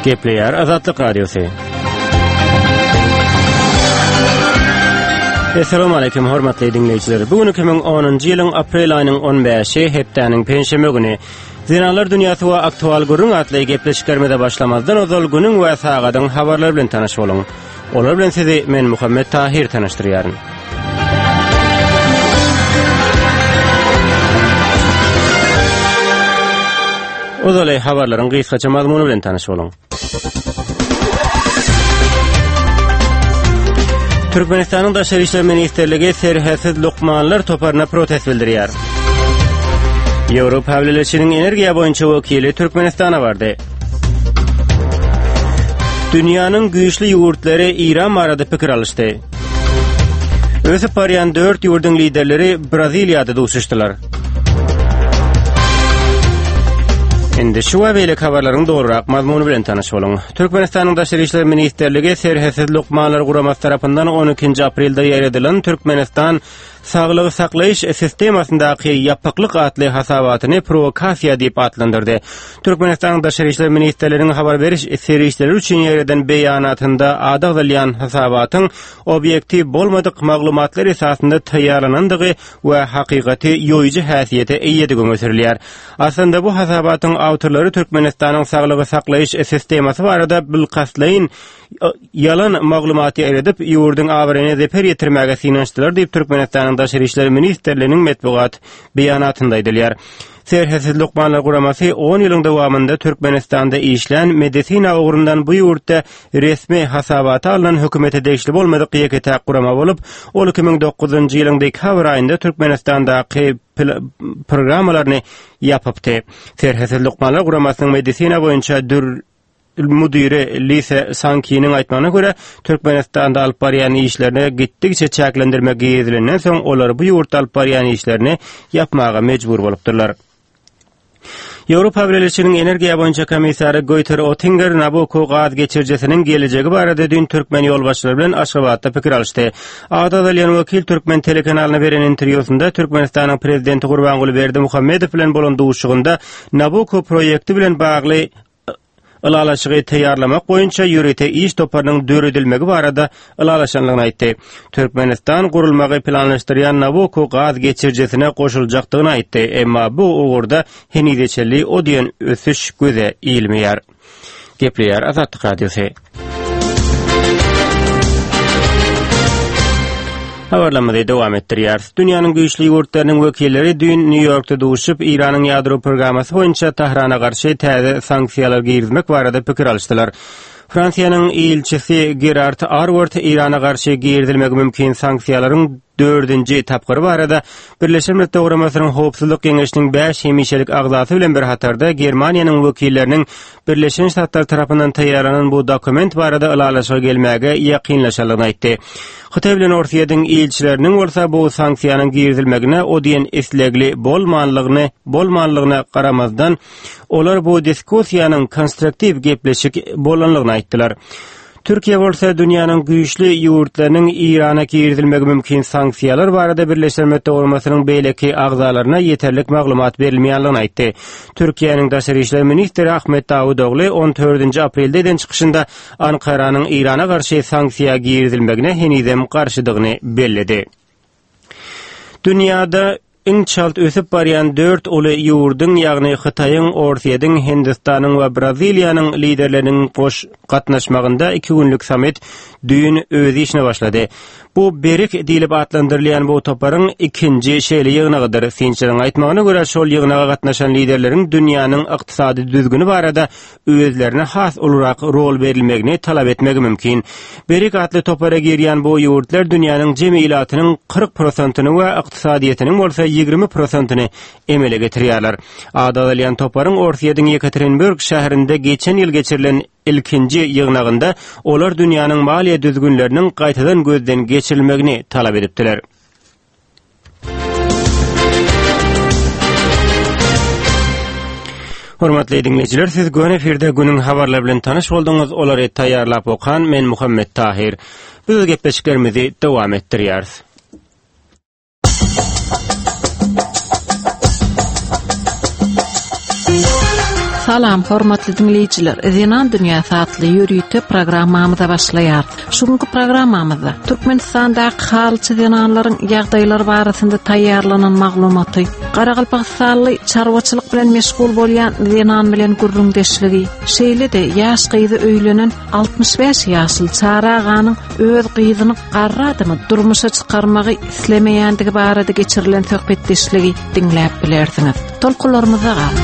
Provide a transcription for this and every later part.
Gepleyer Azatlyk Radiosu. Assalamu alaykum hormatly dinleyijiler. Bugün 2010-njy ýylyň aprel aýynyň 15-i hepdeniň penşeme güni. Zinalar dünýäsi we aktual gurrun atly gepleşiklermede başlamazdan ozal günüň we sagadyň habarlary bilen tanyş boluň. Olar bilen sizi men Muhammed Tahir tanıştyrýaryn. Ozalay habarlaryň gysgaça mazmuny bilen tanyş boluň. Türkmenistanyň Daşary işler ministrligi serhäsiz lukmanlar toparına protest bildirýär. Ýewropa Hawleleşiniň energiýa boýunça wekili Türkmenistana bardy. Dünýäniň güýçli ýurtlary İran barada pikir alışdy. Öse paryan 4 ýurdun liderleri Braziliýada duşuşdylar. Indi şu webelik habarlaryň dogrurak mazmuny bilen tanyş boluň. Türkmenistanyň Daşary işler ministrligi serhäsiz lukmanlar guramasy tarapyndan 12 aprelde ýer edilen Türkmenistan Saglygy saklaýyş sistemasyndaky ýapyklyk atly hasabatyny provokasiýa diýip atlandyrdy. Türkmenistanyň Daşary işler ministrliginiň habar beriş serişleri üçin ýer eden beýanatynda adagdalýan hasabatyň obyektiv bolmadyk maglumatlar esasynda taýýarlanandygy we hakykaty ýoýucu häsiýete eýedigi gösterilýär. Aslında bu hasabatyň awtorlary Türkmenistanyň saglygy saklaýyş sistemasy barada bilkasleýin yalan maglumaty eredip ýurdun awaryny zeper ýetirmäge synançdylar diýip Türkmenistanyň Daşary işler ministrliginiň medpugat beýanatynda aýdylýar. Serhäsiz lukmanlar guramasy 10 ýylyň dowamında Türkmenistanda işlen medisina ugurundan bu ýurtda resmi hasabaty alynan hökümete degişli bolmadyk ýeke-täk gurama bolup, ol 2009-njy ýylyň dekabr aýynda Türkmenistandaky programmalaryny ýapypdy. Serhäsiz lukmanlar guramasynyň medisina boýunça müdiri Lise Sanki'nin aýtmagyna görä, Türkmenistanda alyp barýan işlerini gittikçe çäklendirmek giýdilenden soň olar bu ýurtda alyp barýan işlerini ýapmaga mejbur bolupdyrlar. Ýewropa Hawleleşiniň energiýa boýunça komissary Günther Oettinger Nabucco gaz geçirjesiniň gelejegi barada dün Türkmen ýolbaşçylary bilen Aşgabatda pikir alışdy. Adadalyan wekil Türkmen telekanalyna beren interwýusynda Türkmenistanyň prezidenti Gurbanguly Berdimuhammedow bilen bolan duşugynda Nabucco projekti bilen bagly ılalaşığı taýýarlamak boýunça ýürete iş toparynyň döredilmegi barada ılalaşanlygyny aýtdy. Türkmenistan gurulmagy planlaşdyrýan Nabucco gaz geçirjesine goşuljakdygyny aýtdy, emma bu ugurda henideçeli o diýen ösüş göze iýilmeýär. Gepleýär Azatlyk Radiosu. Habarlamada dowam etdirýär. Dünýäniň güýçli ýurtlarynyň wekilleri dün New Yorkda duşup İranyň ýadro programmasy boýunça Tahrana garşy täze sanksiýalar girizmek barada pikir alışdylar. Fransiýanyň ilçisi Gerard Arward İrana garşy girizilmegi mümkin sanksiýalaryň 4-nji tapgyry barada Birleşen Milletler Guramasynyň Howpsuzlyk Geňeşiniň 5 hemişelik agzasy bilen bir hatarda Germaniýanyň wekilleriniň Birleşen Ştatlar tarapyndan taýýarlanan bu dokument barada ılalaşyga gelmäge ýakynlaşanlygyny aýtdy. Hytaý bilen Orsiýadyň ilçileriniň bolsa bu sanksiýanyň girizilmegine o diýen islegli bolmanlygyna garamazdan olar bu diskussiýanyň konstruktiv gepleşik bolanlygyny aýtdylar. Türkiýe bolsa dünýäniň güýçli ýurtlarynyň Irana girizilmegi mümkin sanksiýalar barada Birleşen Milletler Guramasynyň beýleki agzalaryna ýeterlik maglumat berilmeýänligini aýtdy. Türkiýanyň Daşary işler ministri Ahmet Davudoglu 14 aprelde eden çykyşynda Ankaranyň Irana garşy sanksiýa girizilmegine henizem garşydygyny belledi. Dünýäde çalt ösüp barýan 4 uly ýurdun, ýagny Hytaýyň, Orsiýadyň, Hindistanyň we Braziliýanyň liderleriniň goş gatnaşmagynda 2 günlük samet düýün öz işine başlady. Bu berik diýilip atlandyrylýan bu toparyň ikinji şeýle ýygnagydyr. Sinçiň aýtmagyna görä şol ýygnaga gatnaşan liderleriň dünýäniň ykdysady düzgüni barada özlerine has olarak rol berilmegini talap etmegi mümkin. Berik atly topara girýän bu ýurtlar dünýäniň jemgyýatynyň 40%-ny we ykdysadyetiniň bolsa 20%-ny emele getirýärler. Adadalyan toparyň Orsiýadyň Yekaterinburg şäherinde geçen ýyl geçirilen ilkinji ýygnagynda olar dünýäniň maliýe düzgünleriniň gaýtadan gözden geçirilmegini talap edipdiler. Hormatly dinleyijiler, siz gön eferde günüň habarlary bilen tanyş bolduňuz. Olary taýýarlap okan men Muhammed Tahir. Biz gepleşiklerimizi dowam etdirýäris. Salam hormatly dinleyiciler. Ezinan Dünya Saatly ýürüýte programmamyza başlaýar. Şugunky programmamyzda Türkmenistandagı halçy dinanlaryň ýagdaýlary barasynda taýýarlanan maglumaty, Garaqalpaqstanly çarwaçylyk bilen meşgul bolýan dinan bilen gurrundeşligi, şeýle-de ýaş gyzy öýlenen 65 ýaşly çara aganyň öz gyzyny garradymy durmuşa çykarmagy islemeýändigi barada geçirilen söhbetdeşligi dinläp bilersiňiz. Tolkularymyza gal.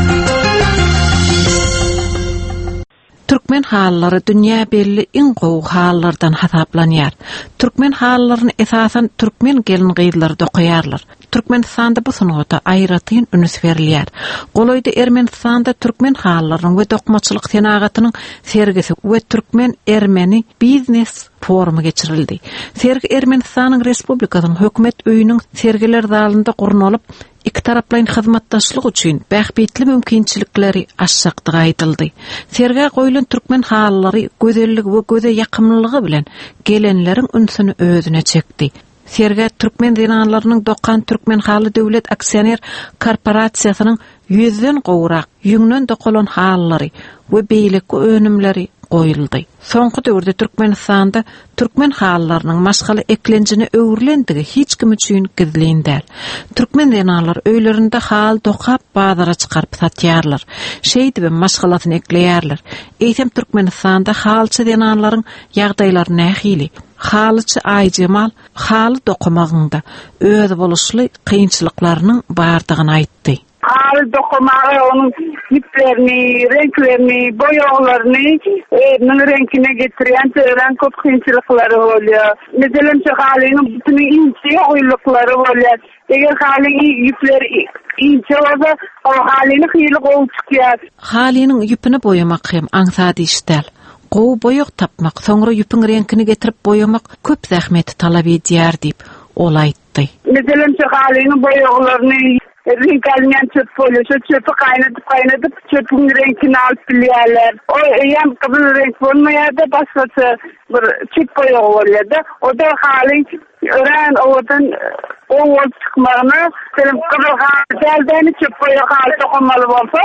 Türkmen hallary dünýä belli iň gowy hallardan hasaplanýar. Türkmen hallaryny esasen türkmen gelin gyzlary dokuýarlar. Türkmenistanda bu sunagda aýratyn ünüs berilýär. Goloýda Ermenistanda türkmen hallarynyň we dokmaçylyk senagatynyň sergisi we türkmen ermeni biznes forumy geçirildi. Sergi Ermenistanyň respublikasynyň hökümet öýüniň sergiler zalynda gurnulyp, iki taraplayın hyzmatdaşlyk üçin bähbetli mümkinçilikleri aşşakdygy aýdyldy. Serge goýulan türkmen hallary gözellik we göze ýakymlygy bilen gelenleriň ünsüni özüne çekdi. Serge türkmen dinanlarynyň dokan türkmen haly döwlet aksioner korporasiýasynyň 100den gowrak ýüňden dokulan hallary we beýlik önümleri goýuldy. Soňky döwürde Türkmenistanda türkmen hallarynyň maşgaly eklenjini öwrülendigi hiç kim üçin gizlendär. Türkmen dinanlar öýlerinde hal dokap bazara çykaryp satýarlar. Şeýdi we maşgalatyny ekleýärler. Eýsem Türkmenistanda halçy dinanlaryň ýagdaýlary nähili? Halyçy Aýjemal haly dokumagynda öz boluşly kynçylyklarynyň bardygyny aýtdy. Hal dokumagy onun iplerini, renklerini, boyaglaryny özüniň renkine getirýän tören köp kynçylyklary bolýar. Meselem şu halynyň bütün inçe oýlukları bolýar. Eger halyň ipleri inçe bolsa, o halyny hyly gowy çykýar. Halynyň ýüpini boýamak hem aňsady işdäl. Gowy boýak tapmak, soňra ýüpiň renkini getirip boýamak köp zähmet talap edýär diýip ol aýtdy. Meselem şu halyny boyaglaryny renkalyan çöp bolýar, şu çöpü kaynadyp çöpüň renkini alyp bilýärler. O ýam kızıl renk bolmaýar-da, başgaça bir çöp boýagy bolýar-da. O da halyň ören owadan owal çykmagyny, selim kızıl halden çöp boýagy alyp dokunmaly bolsa,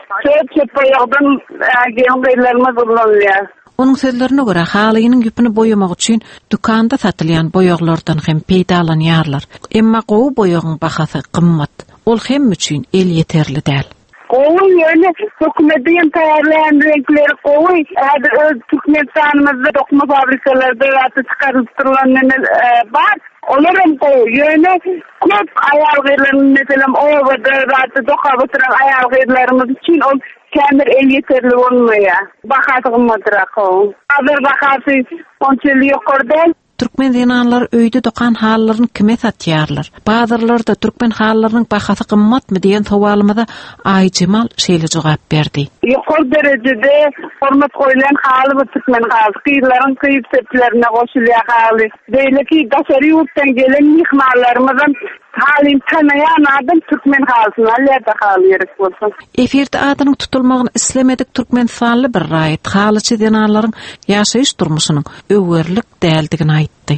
çöp boýagdan gelin gyzlaryna gurulýar. Onun sözlerine göre halynyň ýüpini boýamak üçin dükanda satylýan boýaglardan hem peýdalanýarlar. Emma gowy boýagyň bahasy gymmat. Ol hem üçin el ýeterli däl. Gowy ýöne hökümetden taýýarlanan renkleri gowy. Häzir öz Türkmenistanymyzda dokuma fabrikalarynda ýaty çykarylan bar. Olar hem gowy ýöne köp aýal gyzlaryň meselem owada ýaty dokap oturan aýal gyzlarymyz üçin ol kämir el ýeterli bolmaýar. Bahasy gymmatyrak o. Hazır bahasy onçely ýokardan. Türkmen dinanlar öýde dokan hallaryny kime satýarlar? Bazarlarda Türkmen hallarynyň bahasy gymmatmy diýen sowalymyza Aýjemal şeýle jogap berdi. Ýokary derejede hormat goýulan haly bu Türkmen haly. Gyzlaryň gyýyp seplerine goşulýar haly. Beýleki daşary ýurtdan gelen mihmanlarymyzdan halin tanayan adam Türkmen halsyny alýarda haly ýerek bolsa. Efirde adynyň tutulmagyny islemedik Türkmenistanly bir raýat halyçy dinanlaryň ýaşaýyş durmuşynyň öwürlik däldigini aýtdy.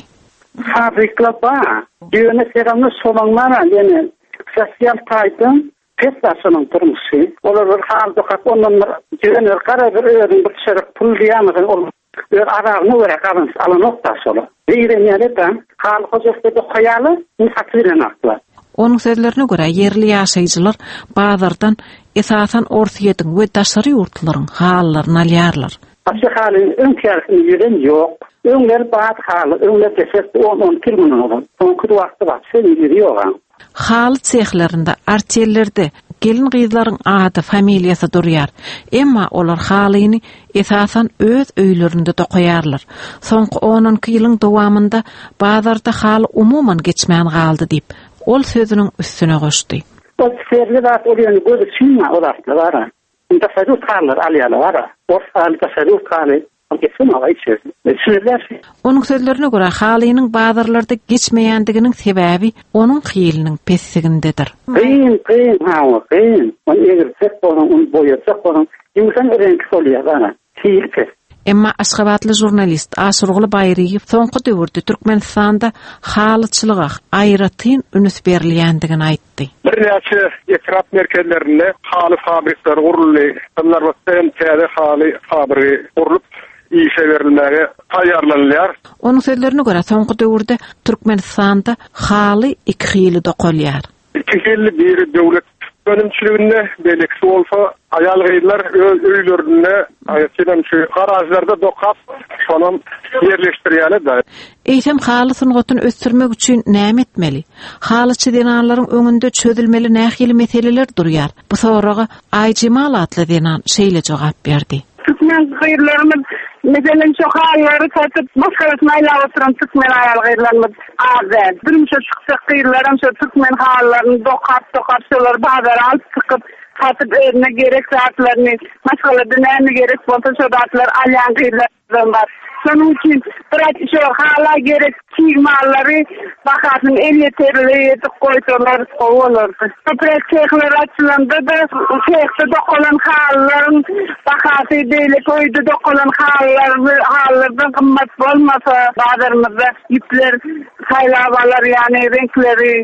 Fabriklar ýöne segamny solanlara ýene sosial taýdyn pesdaşynyň durmuşy. Olar bir hal dokap ondan ýöne garadyr öýüň bir şerek pul diýýärmiň ol. Ýör aragyny görek alan noktasy olar. Beýrenýärden hal hojasy dokaýaly misafirlen aklar. Onun sözlerine göre yerli ýaşaýjylar bazardan esasen orsiýetin we daşary ýurtlaryň hallaryny alýarlar. Aşy halyň öňkärkini ýüren ýok. Öňler bat haly, öňler desek 10 kilmany bolar. Soňky wagtda bat sen ýürýär. Haly çehlerinde, artellerde gelin gyzlaryň ady, familiýasy durýar. Emma olar halyny esasen öz öýlerinde dokuýarlar. Soňky 10 ýylyň dowamında bazarda haly umumyň geçmän galdy diýip ol sözüniň üstüne goşdy. O sergilat orýany gözükýär olarlar bara. Unda sadut halylar alýarlar bara. O halyda sadut haly Onun sözlerine göre halynyň bazarlarda geçmeýändiginiň sebäbi onun hyýylynyň pesligindedir. Qyn. On eger tek bolan, on boýarsak bolan, ýumşan renk bolýar ana. Hyýyl pes. Emma Aşgabatly jurnalist Aşurgul Bayriýew soňky döwürde Türkmenistanda halyçylyga aýratyn ünüs berilýändigini aýtdy. Bir näçe etraf merkezlerinde haly fabrikler guruldy. Onlar wagtdan täze haly fabrik gurulyp işe verilmäge taýýarlanýar. Onun sözlerine göre soňky döwürde Türkmenistanda haly iki hyly dokalýar. İki hyly bir döwlet önümçülüğünde belki olsa ayal gaylar öýlerinde aýatdan şu garażlarda dokap şonam yerleştirýärler da. Eýsem haly sungatyn ösdürmek üçin näme etmeli? Halyçy denanlaryň öňünde çözülmeli nähili meseleler durýar. Bu soraga Aýjemal atly denan şeýle jogap berdi. Türkmen gayırlarımız mesela çok hayırları satıp başkasına ilave oturan Türkmen ayal gayırlarımız azel. Durmuşa çıksa gayırlarım şu Türkmen hayırlarını dokap şolar bazıları alıp çıkıp satıp önüne gerek saatlerini maşgala dünyanı gerek olsa şu saatler alyan gayırlarım var. Sonun için bırak şu hala gerek çiğmalları bakasın el yeterli yedik koysalar kovalırdı. Bırak çekler açılanda da çekte dokulan halların bakası böyle koydu dokulan hallardan kımmat olmasa bazılarımızda yükler saylabalar yani renkleri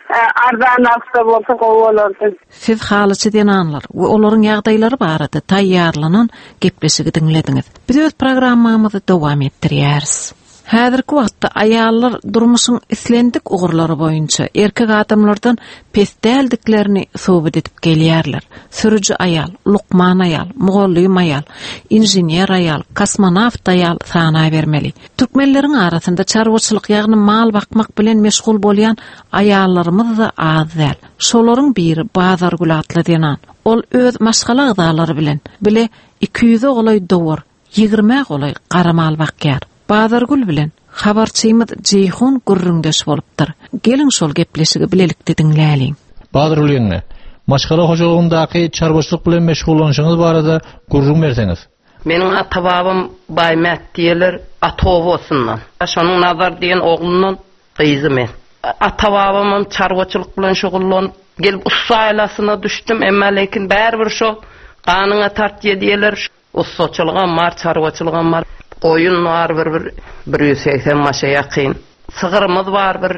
arzan hasta olsa kovalırdı. Siz halyçy denanlar we olaryň ýagdaýlary barada taýýarlanan gepleşigi dinlediniz. Biz öz programmamyzy dowam etdirýäris. Häzirki wagtda aýallar durmuşyň islendik ugurlary boýunça erkek adamlardan pesdäldiklerini sohbet edip gelýärler. Sürüji aýal, lukman aýal, mugallim aýal, inженер aýal, kosmonawt aýal sana bermeli. Türkmenleriň arasynda çarwaçylyk ýagny mal bakmak bilen meşgul bolýan aýallarymyz da az däl. Şolaryň biri Bazargul atly denan. Ol öz maşgala gydalary bilen bile 200 ogly dowar, 20 ogly garamal bakýar. Bazargul bilen habarçymyz Ceyhun gurrundeş bolupdyr. Gelin şol gepleşigi bilelikde dinläliň. Bazargul ýeňe, maşgala hoşalygyndaky çarwaçylyk bilen meşgul bolýanyňyz barada gurrun berseňiz. Meniň ata-babam Baýmat diýerler, Atowosundan. Şonuň Nazar diýen oglunyň gyzy men. Ata-babamyň çarwaçylyk bilen şogullan gelip ussa ailasyna düşdüm, emma lekin bärbir şo ganyňa tartýa diýerler. Ussaçylyga mar, çarwaçylyga mar. Oyun var bir 180 maşa ýakyn. Sygyrymyz var bir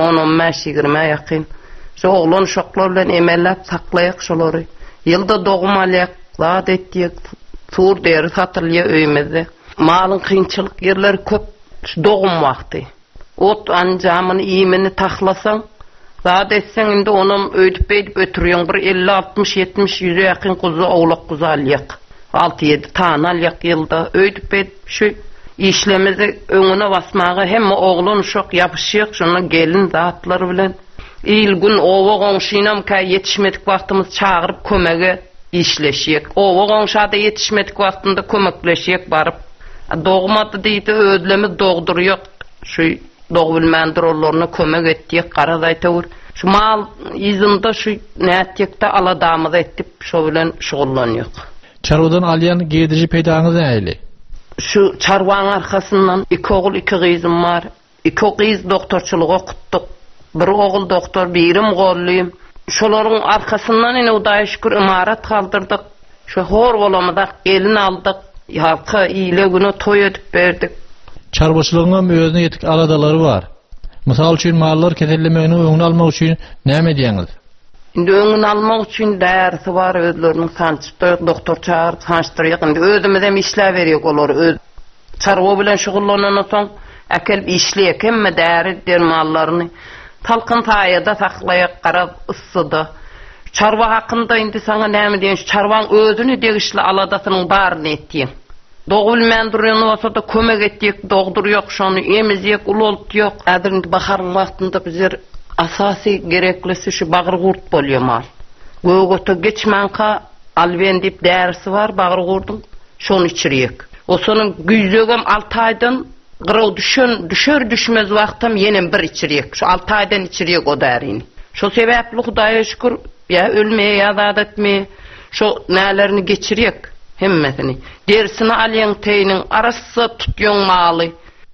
10-15-20 ýakyn. Şu oglan şoklar bilen emellep saklaýak şolary. Ýylda dogum alýak, zat etdik, tur deri satylýar öýmezde. Malyň kynçylyk ýerleri köp, dogum wagty. Ot anjamyny iýmini taklasaň, zat etseň indi onuň öýdüp edip ötürýän bir 50-60-70-100 ýakyn kuzu oglak kuzu alýak. 6-7 tane alyak yılda öýdüp şu işlemizi öňüne basmagy hem oglun şok yapışyk şonu gelin zatları bilen ilgün owa goňşynam ka yetişmedik wagtymyz çağırıp kömege işleşýek. Owa goňşada yetişmedik wagtynda kömekleşýek baryp dogmaty diýdi ödlemi dogdurýak. Şu dogbilmändirolaryna kömek etdik garazaýtawur. Şu mal ýyzynda şu näetjekde aladamyz etip şo bilen şugullanýak. Çarwadan alýan giýdiri peýdaňyz näýli? Şu çarwaň arkasyndan 2 ogul 2 gyzym var. 2 gyz doktorçylyk okutdyk. Bir ogul doktor, birim golluyum. Şolaryň arkasyndan ene Hudaýa şükür imarat kaldyrdyk. Şu hor bolamyda gelin aldyk. Ýalky ýyle güne toý edip berdik. Çarwaçylygyň özüne ýetik aladalary bar. Mysal üçin mallar kesellemegini öňüne almak üçin näme diýäňiz? Indi öňüne almak üçin därsi bar, özleriniň sançyp doktor çağırıp sançtyrýak. Indi özümiz hem işläp berýek olar. Öz çarwa bilen şugullanandan soň akelip işleýek hemme däri dermallaryny talkyn taýada saklaýak, garap ıssyda. Çarwa hakynda indi saňa näme diýen, çarwaň özüni degişli aladasynyň baryny etdiň. Dogulman durýan bolsa da kömek etdik, dogdurýak şonu, emizýek, uloltýak. Häzir bahar wagtynda bizler asasy gereklisi şu bagır gurt bolýar mal. Gögöte geçmanka alwen dip därsi bar bagır gurdyň, şonu içirýek. O sonuň güýzegem 6 aýdan gyraw düşer düşmez wagtam ýene bir içirýek. Şu 6 aýdan içirýek o därini. Şo sebäpli Hudaýa şükür ýa ölmeýe ýa etmeýe şo nälerini geçirýek hemmesini. Dersini alýan teýiniň arasy tutýan maly.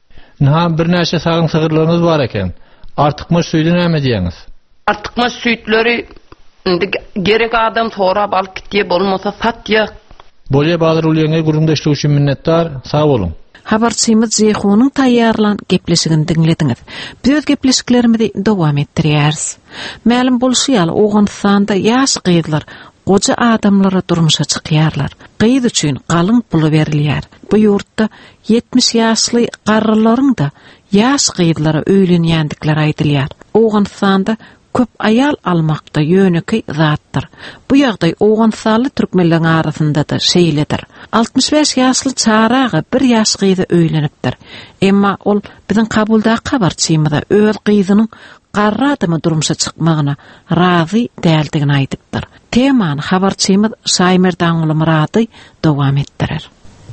Näme bir näçe sagyň sygyrlaryňyz bar eken. Artykma süýdi näme diýäňiz? Artykma süýtleri indi gerek adam sorap alyp gitýär, bolmasa satýak. Bolye Bahadır Ulyenge gurumdaşlygy üçin minnettar. Sağ bolun. Habarçymyz Zeyhunyň taýýarlan gepleşigini diňlediňiz. Biz gepleşiklerimizi dowam etdirýäris. Ma'lum bolşýal Owganstanda ýaş gyýdylar goja adamlara durmuşa çykýarlar. Gyýdy üçin galyň puly berilýär. Bu ýurtda 70 ýaşly garrylaryň da ýaş gyýdylara öýlenýändikleri aýdylýar. Owganstanda köp ayal almakda yöneki zatdır. Bu ýagdaý Owganstanda türkmenleriň arasynda da şeýledir. 65 ýaşly çaragy bir ýaş gyýdy öýlenipdir. Emma ol biziň kabulda habarçymyzda öz gyýdynyň garry adamy durmuşa çykmagyna razy däldigini aýdypdyr. Temany habarçymyz Şaýmerdan Murady dowam etdirer.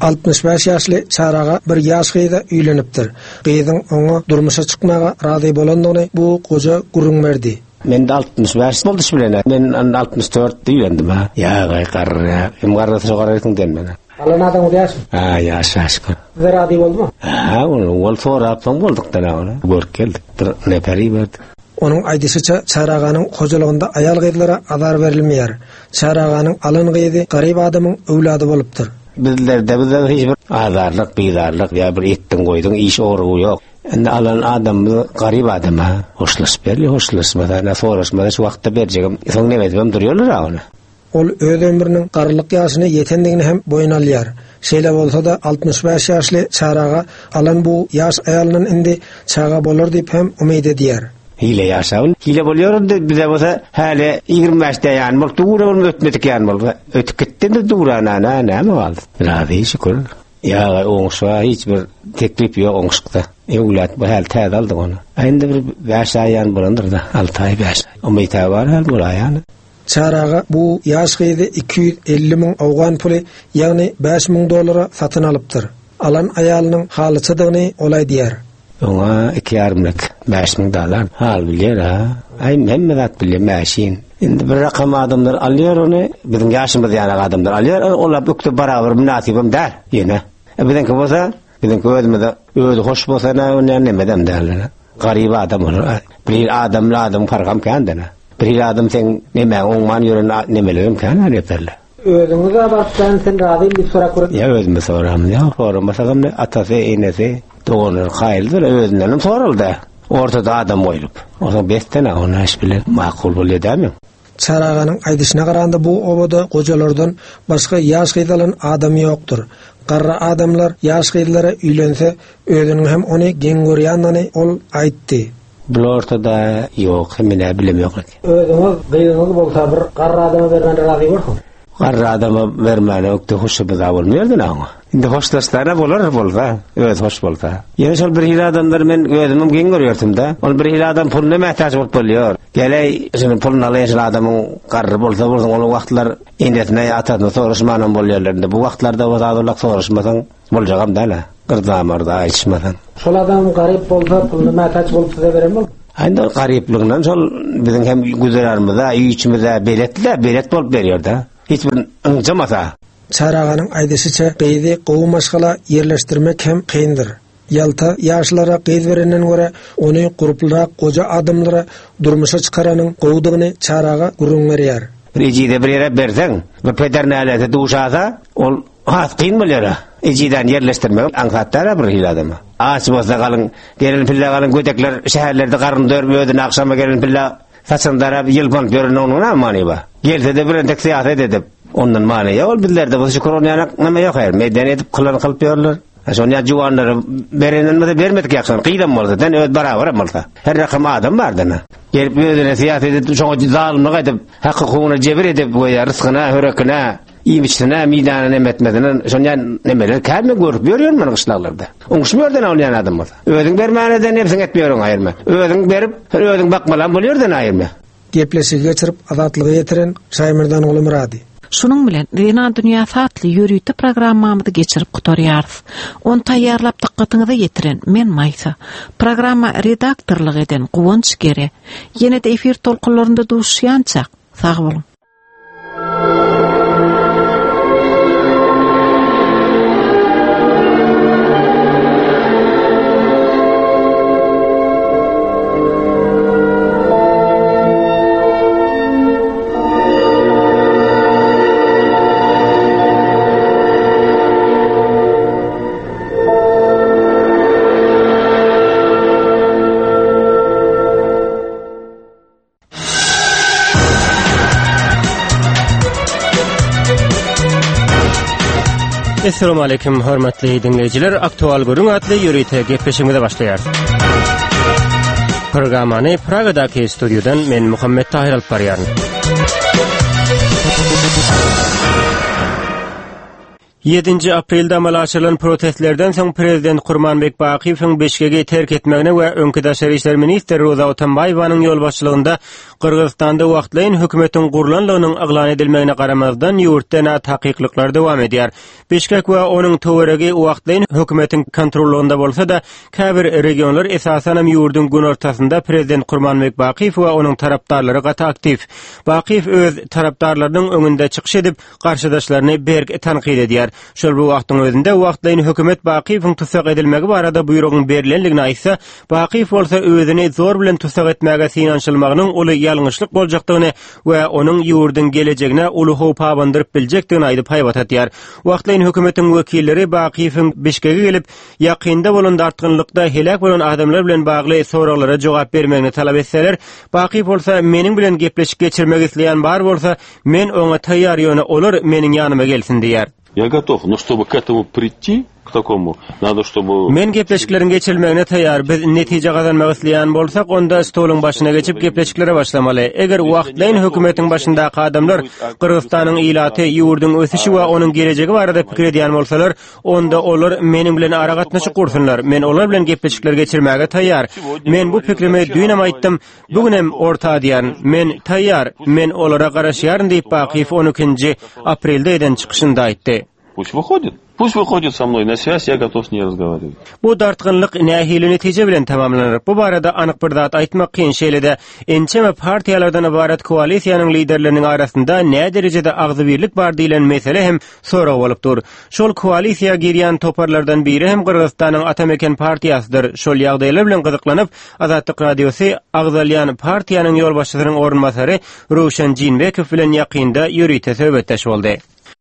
65 ýaşly çaraga bir ýaş gyýda öýlenipdir. Gyýdyň oňa durmuşa çykmaga razy bolandygyny bu goja gurrun berdi. Men de 65 boldy bilen. Men 64 diýendim ha. Ýa garry. Em garry sogaryň denmen. Alan adam ýaşy? Ha, ýaş. Zeradi boldymy? Ha, ol sorapsan boldyk da ona. Görüp geldik. Bir neperi berdi. Onun aýdysyça çaraganyň hojalygynda aýal gyýdylara azar berilmeýär. Çaraganyň alan gyýdy garyp adamyň öwlady bolypdyr. Bizlerde hiç bir azarlyk, bidarlyk ýa bir etdiň goýdyň iş orugy ýok. Ende alan adam garyp adam ha. Hoşlaşmadan, soraşmadan şu wagtda berjegim. Soň näme edip durýarlar ona. Ol öz ömrüniň garlyk ýaşyny ýetendigini hem boyun alýar. Şeýle bolsa da 65 ýaşly çaraga alan bu ýaş aýalynyň indi çaga bolar diýip hem umyt edýär. Hile yaşawn. Hile bolýar da bize bolsa hale 25'te ýan bol tuğra ötmedik ýan bol. Ötüp gitdi de tuğrana näme boldy. Razy şükür. Ýa oňşa hiç bir teklip ýok oňşykda. Ewlat bu hal täze aldy onu. Aýynda bir 5 aýan bolandyr da 6 aý 5. Umyt bar hal bolaýan. Çaraga bu ýaş gyýdy 250.000 awgan puly, ýagny $5.000 satyn alypdyr. Alan aýalynyň halyçydygyny olay diýär. Ona 2,5 $5.000 hal bilýär ha. Hemme zat bilýär mäşin. Indi bir rakam adamlar alýar onu, biziň ýaşymyz ýaly adamlar alýar, olar ökde barabar münasibem däl. Ýene. Biziňki bolsa, biziňki özümizde özi hoş bolsa näme dem däl. Garyp adam bolar. Bir adam farkam kandana. Bir adam sen näme oňman ýören nämelerim kan aýdyrlar. Özüňize barsan sen razy diýip sorak görüp. Ya özüme soram ya, soramasam ne atasy, enesi, doğunur, hayırdır, özünden soruldy. Ortada adam boýup. Oňa bestene ona iş bilen makul bolýar dämi? Çaraganyň aýdyşyna garanda bu obada gojalardan başga ýaş gyýdalan adam ýokdur. Garry adamlar ýaş gyýdylara üýlense, özüniň hem ony geň görýänini ol aýtdy. Bu ortada ýok, hemine bilem ýok. Özüňiz gyýdyňyz bolsa bir garry adama bermän razy bolsun. Garry adama bermäne ökde hoşy biza bolmaýardy näme? Indi hoşlaşlara bolsa, öz hoş bolsa. Ýene şol bir hil adamlar men özümim geň görýärdim da. Ol bir hil adam puluna mähtaç bolup bolýar. Geley, şunu puluna alýan adamyň garry bolsa, ol wagtlar endetine atadyn soraşmanan bolýarlar. Bu wagtlarda wazadyrlyk soraşmasaň boljagam däl. Gırdamarda aýtmadan. Şol adam garyp bolsa, puluna mähtaç bolup size beremmi? Aýda garyplygyndan şol biziň hem güzerarmyza, ýyçymyza belet bolup berýär da. Hiç bir ıncamasa. Çaraganyň aýdysyça gyýdy gowy maşgala ýerleşdirmek hem kyndyr. Ýalta ýaşlara gyýdy berenden görä ony guruplyrak goja adamlara durmuşa çykaranyň gowdygyny çaraga gurrun berýär. Ejide bir ýere berseň, we pedernälete duşasa, ol has kyn bolýar. Ejiden ýerleşdirmek aňsatdara bir hil adamy. Aç bolsa galyň, gelen pilla galyň götekler şäherlerde garyn dörmödün akşama gelen pilla saçyndarap ýylpan görünen onuň many bar. Gelse de bir entek siýasat edip, ondan many ýok. Bizlerde bu şükürýanak näme ýok her. Meýdan edip kılan kılıp ýörler. Şoňa juwanlary berenden de bermedik ýakşan. Gyýdan bolsa, den öz barabar bolsa. Her rakam adam bardyna. Gelip özüne siýasat edip, şoňa zalymlyk edip, hakykyna jebir edip goýar, rızkyna, hörekine, iýmişine, meýdana nemetmedinen, şoňa nemeler käme görüp ýörýärmi gyşlaklarda. Oňşmörden alýan adam bolsa. Özüň bermäneden hepsiň etmeýäriň aýyrma. Özüň berip, özüň bakmalan bolýardan aýyrma. Gepleşigi geçirip azatlygy ýetiren Şaýmerdan Murady. Şunun bilen Dünya Dünya Fatly ýörüýti programmamyzy geçirip gutarýarys. Onu taýýarlap diqqatyňyza ýetiren men Maýsa. Programma redaktorlyk eden Guwanç Gere. Ýene de efir tolkunlarynda duşýança. Sag bolun. Assalamu alaykum hormatly dinleyijiler. Aktual görüň atly ýürüýte gepleşigimize başlaýar. Programany Pragadaky studiodan men Muhammed Tahir alyp barýaryn. 7 aprelde amala açylan protestlerden soň Prezident Gurmanbek Bakiýewiň Beşkegi terk etmegine we öňki Daşary işler ministri Roza Otanbaýewanyň ýol başçylygynda Kırgızstanda wagtlaýyn hökümetiň gurulanlygynyň aglan edilmegine garamazdan ýurtda taqiqlyklar dowam edýär. Beşkek we onuň töweregi wagtlaýyn hökümetiň kontrolunda bolsa da, käbir regionlar esasan hem ýurdun gün ortasynda Prezident Gurmanbek Bakiýew we onuň tarapdarlary gata aktiv. Bakiýew öz tarapdarlarynyň öňünde çykyş edip, garşydaşlaryny berk tanqid edýär. Şol bu wagtyň özünde wagtlaýyn hökümet Bakiýewiň tutsak edilmegi barada buyrugyň berilenligini aýtsa, Bakiýew bolsa özüni zor bilen tutsak etmäge synançylmagynyň uly ýalňyşlyk boljakdygyny we onuň ýurdun gelejegine uly howp abandyryp biljekdigini aýdyp haýbat etýär. Wagtlaýyn hökümetiň wekilleri Bakiýewiň Beşkege gelip, ýakynda bolan dartgynlykda helak bolan adamlar bilen bagly soraglara jogap bermegini talap etseler, Bakiýew bolsa meniň bilen gepleşip geçirmek isleýän bar bolsa, men oňa taýýar ýöne olar, meniň ýanyma gelsin diýär. Я готов, но чтобы к этому прийти, к такому, надо, чтобы... Men gepleşiklerin geçirilmegine taýýar. Biz netije gazanmak isleýän bolsak, onda stoluň başyna geçip gepleşiklere başlamaly. Eger wagtlaýyn hökümetiň başyndaky adamlar Kırgızstanyň ilaty, ýurdun ösüşi we onuň gelejegi barada pikir edýän bolsalar, onda olar meniň bilen ara gatnaşyk gursunlar. Men olar bilen gepleşikler geçirmäge taýýar. Men bu pikrimi düýnem aýtdym. Bugün hem orta diýär. Men taýýar. Men olara garaşýaryn diýip Bakiýew 12 aprelde eden çykyşynda aýtdy. Пусть выходит. Пусть выходит со мной на связь, я готов с ней разговаривать. Bu dartgınlyk nähili netije bilen tamamlanır. Bu barada anyk bir zat aýtmak kyn şeýlede, ençeme partiýalardan ibarat koalisiýanyň liderleriniň arasynda nä derejede agzybirlik bar diýilen mesele hem sorag bolup dur. Şol koalisiýa girýän toparlardan biri hem Kırgızstanyň Atameken partiýasydyr. Şol ýagdaýlar bilen gyzyklanyp, Azatlyk radiosy agzalýan partiýanyň ýol başçysynyň orunmasary Ruşen Jinbekow bilen ýakynda ýürüýte söhbetdeş boldy.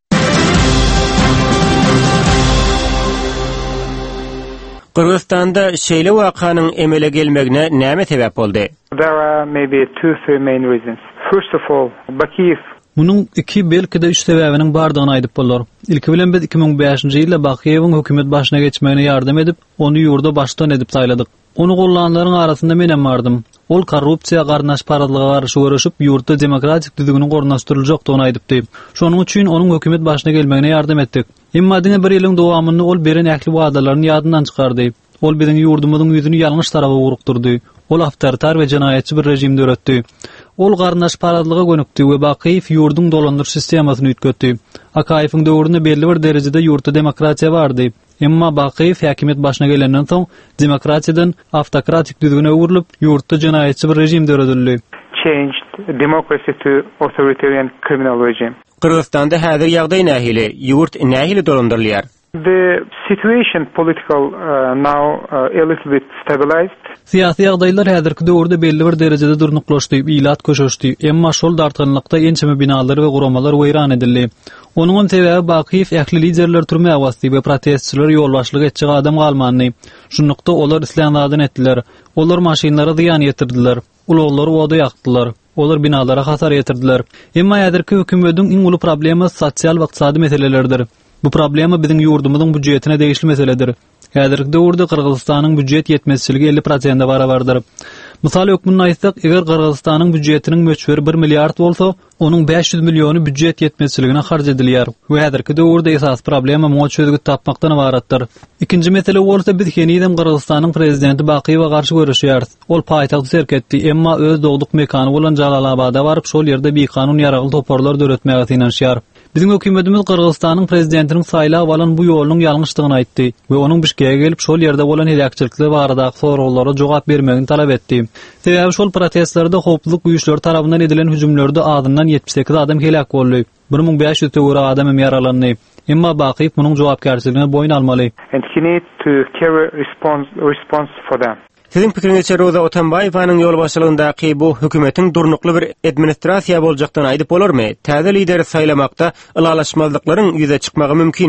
Kırgızstanda şeýle wakanyň emele gelmegine näme sebäp boldy? There are maybe 2-3 main reasons. First of all, Bakiýew Munun 2 belki de 3 sebäbiniň bardygyny aýdyp bolar. Ilki bilen biz 2005-nji ýylda Bakiýewiň hökümet başyna geçmegine ýardam edip, onu ýurda başdan edip saýladyk. Onu gollananlaryň arasynda men hem bardym. Ol korrupsiýa garnaş paradlyga garşy görüşip, ýurtda demokratik düzgüniň gornaşdyryljakdygyny aýdypdy. Şonuň üçin onuň hökümet başyna gelmegine ýardam etdik. Emma diňe bir ýylyň dowamyny ol beren ähli wagdalaryny ýadyndan çykardy. Ol biziň ýurdumyzyň ýüzüni ýalňyş tarafa gurukdurdy. Ol awtoritar we jinaýatçy bir rejimde öretdi. Ol garnaş paradlyga gönükdi we Bakiýew ýurdun dolandyryş sistemasyny üýtgetdi. Akaýewiň döwründe belli bir derejede ýurtda demokratiýa bardy. Emma Bakiýew häkimet başyna gelenden soň demokratiýadan awtokratik düzgüne öwrülip, ýurtda jinaýatçy bir rejimde öredildi. Changed democracy to authoritarian criminal regime. Kırgızstanda häzir ýagdaý nähili, ýurt nähili dolandyrylýar. The situation political now a little bit stabilized. Siyasi ýagdaýlar häzirki döwürde belli bir derejede durnuklaşdy, ilat köşeşdi. Emma şol dartgynlykda ençeme binalar we guramalar weýran edildi. Onuň sebäbi Bakiýew ähli liderler türmäge basdy we protestçiler ýol başlygy etjek adam galmany. Şunlukda olar islämladan etdiler. Olar maşynlara ziýan ýetirdiler. Ulaglar wada ýakdylar. Olar binalara hasar ýetirdiler. Emma häzirki hökümetiň iň uly problemi sosial we ykdysady meselelerdir. Bu problema biziň ýurdumyzyň büdjetine degişli meseledir. Häzirki döwürde Kırgızstanyň büdjet ýetmezçiligi 50% barabardyr. Misal hökmüne aýtsak, eger Kırgızstanyň büdjetiniň möçberi 1 milliard bolsa, onuň 500 milliony büdjet ýetmezçiligine harj edilýär. We häzirki döwürde esas problema moň çözgüt tapmakdan ibaratdyr. Ikinji mesele bolsa biz henidem Kırgızstanyň prezidenti Bakiýewe garşy görüşýäris. Ol paýtagty terk etdi, emma öz dogduk mekany bolan Jalalabada baryp şol ýerde bir kanun ýaragly toparlar döretmäge synanýar. Bizim hökümetimiz Kırgızstanyň prezidentiniň saýlap alan bu ýolunyň ýalňyşdygyny aýtdy we onuň Bişkege gelip şol ýerde bolan hilakçylykly baradaky soraglara jogap bermegini talap etdi. Sebäbi şol protestlarda howplulyk güýçler tarapyndan edilen hüjümlerde adından 78 adam helak boldy. 1500 töwere adam hem ýaralandy. Emma Bakiýew munyň jogapkärçiligine boyun almaly. And he need to carry response for them. Sizin pikiriňizçe Roza Otanbaýewanyň ýol başçylygyndaky bu hökümetiň durnukly bir administrasiýa boljakdygyny aýdyp bolarmy? Täze lider saýlamakda ılalaşmazlyklaryň ýüze çykmagy mümkinmi?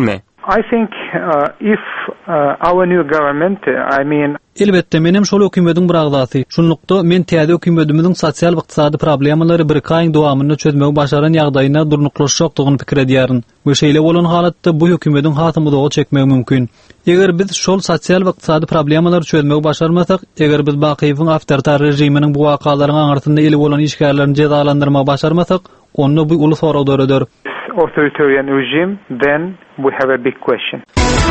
I think if our new government, I mean, elbette menem şol hökümetiň biragdaty. Şunlukda men täze hökümetimiziň sosial-ykdysady problemlary bir kaýyn dowamyny çözmegi başaran ýagdaýyna durnuklaşykdygyny pikir edýärin. Bu şeýle bolan halatda bu hökümetiň hatymydygy çekmegi mümkin. Eger biz şol sosial-ykdysady problemlary çözmegi başarmasak, eger biz Bakiýewiň awtoritar rejiminiň bu wakalaryň aňyrtynda eli bolan işgärlerini jezalandyrmagy başarmasak, onu bu uly soragdar eder. Authoritarian regime, then we have a big question.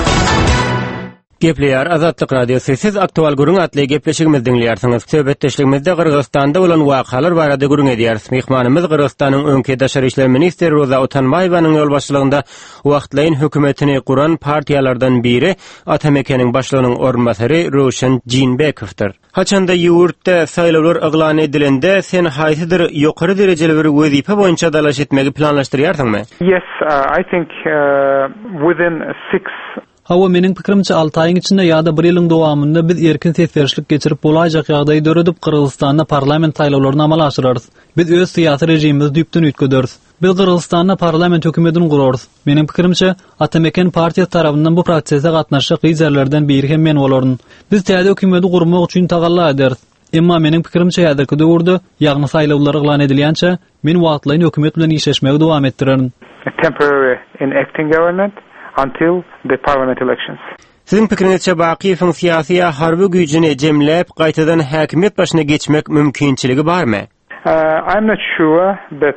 Gepleýär Azatlyk radiosu. Siz aktual gurun atly gepleşigimiz dinleýärsiňiz. Söhbetdeşligimizde Kyrgyzstanda bolan wakalar barada gurun edýäris. Mehmanymyz Kyrgyzstanyň öňki daşary işler ministri Roza Otunbaýewaň ýolbaşçylygynda wagtlaýyn hökümetini kuran partiýalardan biri Atamekeniň başlygynyň ornbasary Rowşan Jinbekowdyr. Haçanda ýurtda saýlawlar eglan edilende sen haýsydyr ýokary derejeli bir wezipe boýunça dalaş etmegi planlaşdyrýarsyňmy? Yes, I think within 6 Hawa meniň pikirimçe 6 aýyň içinde ýa-da 1 ýylyň dowamynda biz erkin sesberişlik geçirip bolajak ýagdaýy döredip Kyrgyzstanda parlament saýlawlaryny amala aşyrarys. Biz öz syýasy rejimimiz düýpden üýtgederiz. Biz Kyrgyzstanda parlament hökümetini gurarys. Meniň pikirimçe Atameken partiýasy tarapyndan bu prosese gatnaşyk ýerlerden biri hem men bolaryn. Biz täze hökümeti gurmak üçin tagalla ederiz. Emma meniň pikirimçe ýa-da döwürde ýagny saýlawlar eglan edilýänçe men wagtlaýyn hökümet bilen işleşmegi dowam etdirerin. Temporary inacting government until the parliament elections. Sizin pikiriňizçe Bakiýewiň syýasy harby güýjini jemläp gaýtadan häkimet başyna geçmek mümkinçiligi barmy? I'm not sure that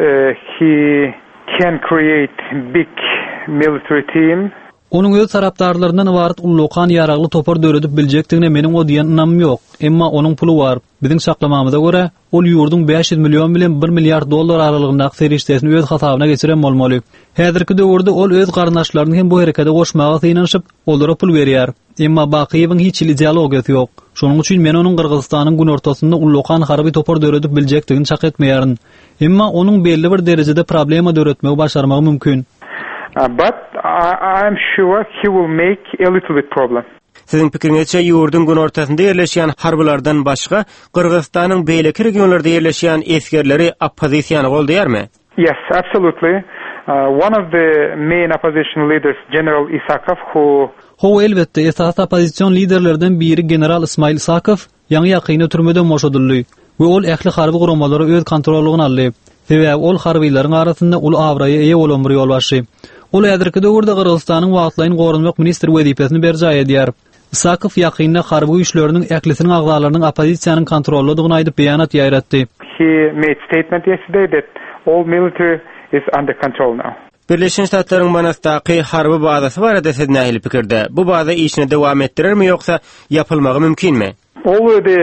he can create big military team. Onun öz tarapdarlarından ibaret ulluqan yaragly topar döredip biljekdigine meniň o diýen inamym ýok. Emma onun pulu bar. Biziň saklamamyza görä, ol ýurdun 500 million bilen 1 milliard dollar aralygyndaky serişdesini öz hasabyna geçiren bolmaly. Häzirki döwürde ol öz garnaşlaryny hem bu herekete goşmaga synaşyp, olara pul berýär. Emma Bakiýewiň hiç ideologiýasy ýok. Şonuň üçin men onuň Kyrgyzstanyň gün ortasynda ulluqan harby topar döredip biljekdigini çak etmeýärin. Emma onuň belli bir derejede problema döretmegi başarmagy mümkin. But I'm sure he will make a little bit problem. Sizin pikiriňizçe ýurdun gün ortasynda ýerleşýän harbylardan başga Kyrgyzstanyň beýleki regionlarda ýerleşýän eskerleri oppozisiýany goldaýarmy? Yes, absolutely. One of the main opposition leaders, General Isakov, who elbette esas oppozisiýon liderlerinden biri General İsmail Isakov ýaňy ýakyny türmeden moşadyldy. We ol ähli harby guramalary öz kontrolüne aldy. Sebäbi ol harbylaryň arasynda ul awraýa eýe bolan bir ýolbaşçy. Ol häzirki döwürde Kyrgyzstanyň wagtlaýyn gorunmak ministri wezipesini berjay edýär. Isakov ýakynda harby güýçleriniň ählisiniň agzalarynyň oppozisiýanyň kontrollydygyny aýdyp beýanat ýaýratdy. He made statement yesterday that all military is under control now. Birleşen Ştatlaryň Manasdaky harby bazasy barada siz nähili pikirde? Bu baza işini dowam etdirermi ýoksa ýapylmagy mümkinmi? Already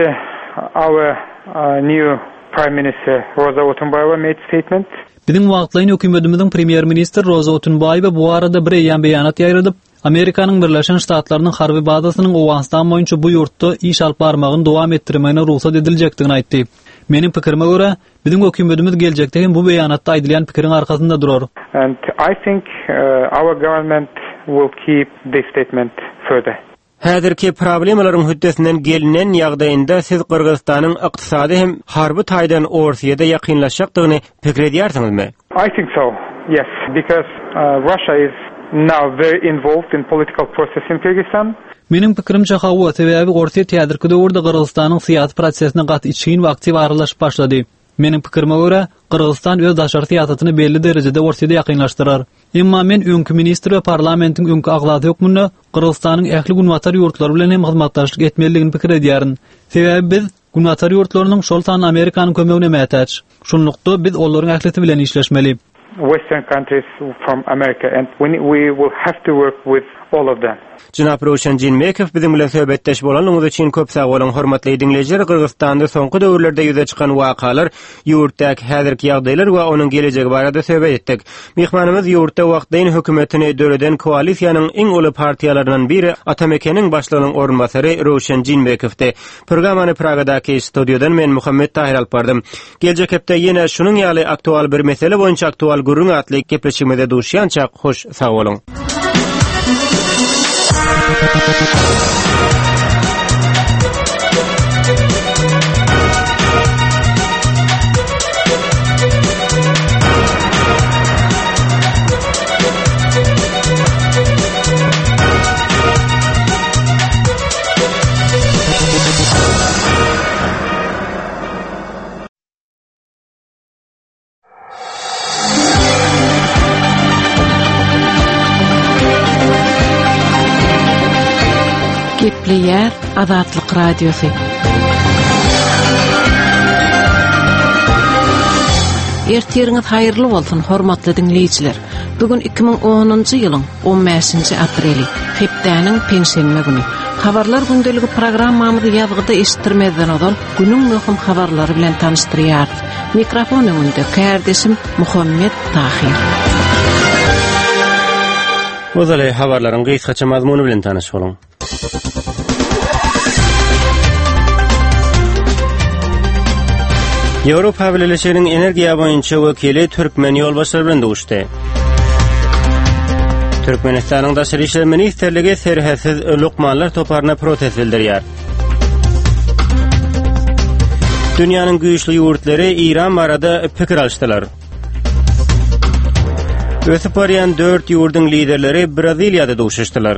our new Prime Minister Roza Otunbayewa made statement. Biziň wagtlaýyn hökümetimiziň premier ministri Roza Otunbayewa bu arada bir ýan beýanat ýaýradyp, Amerikanyň Birleşen Ştatlarynyň harby bazasynyň Owganistan boýunça bu ýurtda iş alyp barmagyny dowam etdirmegine ruhsat ediljekdigini aýtdy. Meniň pikirime görä, biziň hökümetimiz geljekde hem bu beýanatda aýdylýan pikiriň arkasynda durar. And I think our government will keep this statement further. Häzirki problemalaryň hüddesinden gelinen ýagdaýynda siz Kyrgyzstanyň ykdysady hem harby taýdan Orsiýada ýakynlaşjakdygyny pikir edýärsiňizmi? I think so. Yes, because Russia is now very involved in political process in Kyrgyzstan. Meniň pikirimçe hawa sebäbi Orsiýa täzirki döwürde Kyrgyzstanyň syýasy prosesine gat için we aktiv aralaşyp başlady. Meniň pikirime görä, Kyrgyzstan öz daşary syýasatyny belli derejede Orsiýada ýakynlaşdyrar. Emma men öňkü ministr we parlamentiň öňkü aglaty hökmünde Kyrgyzstanyň ähli günwatar ýurtlary bilen hem hyzmatdaşlyk etmeligini pikir edýärin. Sebäbi biz günwatar ýurtlarynyň şol tan Amerikanyň kömegine mätäç. Şunlukda biz olaryň ählisi bilen işleşmeli. Western countries from America, and we will have to work with all of them. Jynap Rowşan Jinbekov biziň bilen söhbetdeş bolanlygyňyz üçin köp sag bolan, hormatly dinleýijiler. Kyrgyzstanda soňky döwürlerde ýüze çykan wakalar, ýurtdaky häzirki ýagdaýlar we onuň gelejegi barada söhbet etdik. Mehmanymyz ýurtda wagtlaýyn hökümetini döreden koalisiýanyň iň uly partiýalarynyň biri Atamekeniň başlygynyň ornbasary Rowşan Jinbekowdy. Programmany Pragadaky studiodan men Muhammed Tahir alyp bardym. Geljek hepde ýene şunyň ýaly aktual bir mesele boýunça aktual gurrun atly gepleşigimizde duşýança hoş sag bolun. Gepleýär Azatlyk Radiosu. Ertiriňiz haýyrly bolsun, hormatly dinleýijiler. Bugün 2010-njy ýylyň 15-nji apreli, hepdäniň peňşenme güni. Habarlar gündəligi programmamyzy ýazgyda eşitdirmezden odan günüň möhüm habarlary bilen tanışdyrýar. Mikrofon öňünde kardeşim Muhammed Tahir. Ozale habarlaryň gysgaça mazmuny bilen tanyş boluň. Ýewropa Birleşiginiň energiýa boýunça wekili Türkmen ýolbaşçylary bilen duşdy. Türkmenistanyň daşary işler ministrligi serhäsiz lukmanlar toparyna protest bildirýär. Dünýäniň güýçli ýurtlary İran barada pikir alşdylar. Ösüp barýan 4 ýurdyň liderleri Braziliýada duşuşdylar.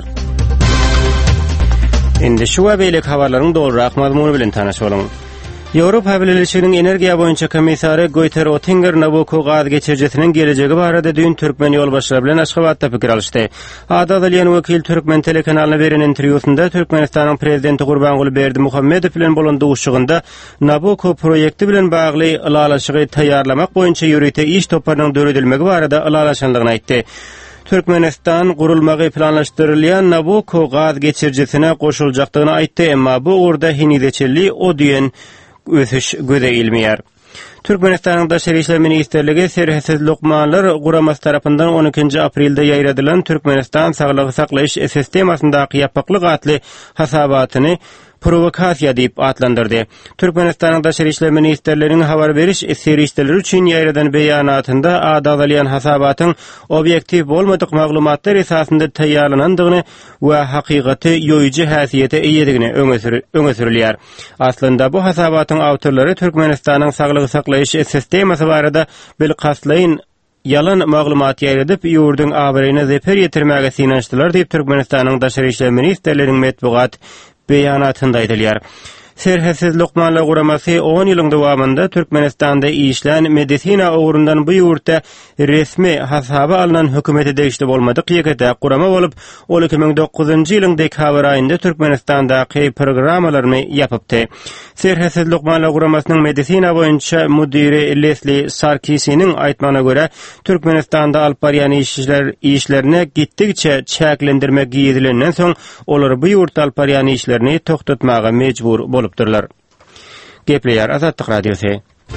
Indi şu we beýlek habarlaryň dogrurak mazmuny bilen tanyş boluň. Ýewropa Birleşiginiň energiýa boýunça komissary Günther Oettinger Nabucco gaz geçirjesiniň gelejegi barada dün Türkmen ýolbaşçylary bilen Aşgabatda pikir alşdy. Adadalyan wekil Türkmen telekanalyna beren interwýusunda Türkmenistanyň prezidenti Gurbanguly Berdimuhammedow bilen bolan duşugynda Nabucco proýekti bilen bagly ýylalaşygy taýýarlamak boýunça ýürüte iş toparynyň döredilmegi barada ýylalaşanlygyny aýtdy. Türkmenistan gurulmagy planlaşdyrylýan Nabucco gaz geçirjesine goşuljakdygyny aýtdy, emma bu urda hinideçillik o diýen ösüş göze ilmeýär. Türkmenistanyň daşary işler ministrligi serhäsiz lukmanlar guramasy tarapyndan 12-nji aprelde ýaýradylan Türkmenistan saglygy saklaýyş sistemasyndaky ýapyklyk atly hasabatyny provokasiya diýip atlandyrdy. Türkmenistanyň daşary işler ministrlerining habar beriş serişdeleri üçin ýaýradan beýanatynda adalyan hasabatyň obyektiv bolmadyk maglumatlar esasynda taýýarlanandygyny we hakykaty ýoýuji häsiýete eýedigini öňe sürilýär. Aslynda bu hasabatyň awtorlary Türkmenistanyň saglygy saklaýyş sistemasy barada bilgaslaýyn yalan maglumat ýaýradyp ýurduň abaryna zeper ýetirmäge synançdylar diýip Türkmenistanyň daşary işler ministrleriniň medbugat beýanatynda aýdylýar. Serhäsiz lukmanlar guramasy 10 ýylyň dowamında Türkmenistanda işlän medisina ogurundan bu ýurtda resmi hasaba alynan hökümeti değişdi bolmadyk ýekete gurama bolup, ol 2009-njy ýylyň dekabr aýynda Türkmenistandaky programmalaryny ýapypdy. Serhäsiz lukmanlar guramasynyň medisina boýunça müdiri Leslie Sarkisiň aýtmagyna görä, Türkmenistanda alyp barýan işlerine gitdikçe çäklendirme giýdilenden soň olar bu ýurtda alyp barýan işlerini toktatmaga mejbur bolupdyrlar. Gepleýär Azatlyk Radiosu.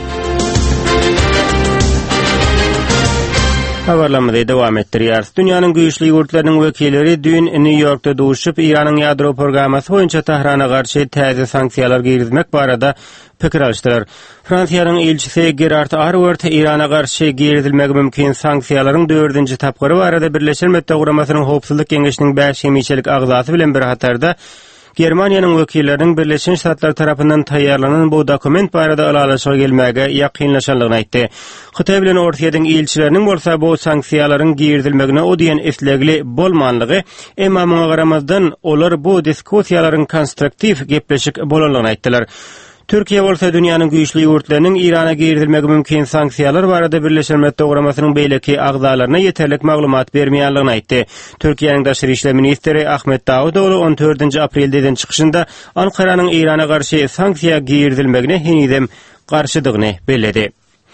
Habarlamada dowam etdirýär. Dünýäniň güýçli ýurtlarynyň wekilleri dün New Yorkda duşup Iranyň ýadro programmasy boýunça Tehrana garşy täze sanksiýalar girizmek barada pikir alşdylar. Fransiýanyň elçisi Gerard Arwert Irana garşy girizilmegi mümkin sanksiýalaryň 4-nji tapgyry barada Birleşen Milletler Guramasynyň Howpsuzlyk Geňeşiniň 5 hemýeçilik agzasy bilen bir hatarda Germaniýanyň wekilleriniň Birleşen Ştatlar tarapyndan taýýarlanan bu dokument barada ýylalaşyga gelmäge ýakynlaşanlygyny aýtdy. Hytaý bilen Ortaýadyň elçileriniň bolsa bu sanksiýalaryň girizilmegine o diýen islegli bolmanlygy, emma muňa garamazdan olar bu diskussiýalaryň konstruktiv gepleşik bolanlygyny aýtdylar. Türkiýe bolsa dünýäniň güýçli ýurtlarynyň Irana girizilmegi mümkin sanksiýalar barada Birleşen Milletler Guramasynyň beýleki agzalaryna ýeterlik maglumat bermeýänligini aýtdy. Türkiýanyň daşary işler ministri Ahmet Davutoğlu 14-nji aprelden çykyşynda Ankaranyň Irana garşy sanksiýa girizilmegine hinidem garşydygyny bellädi.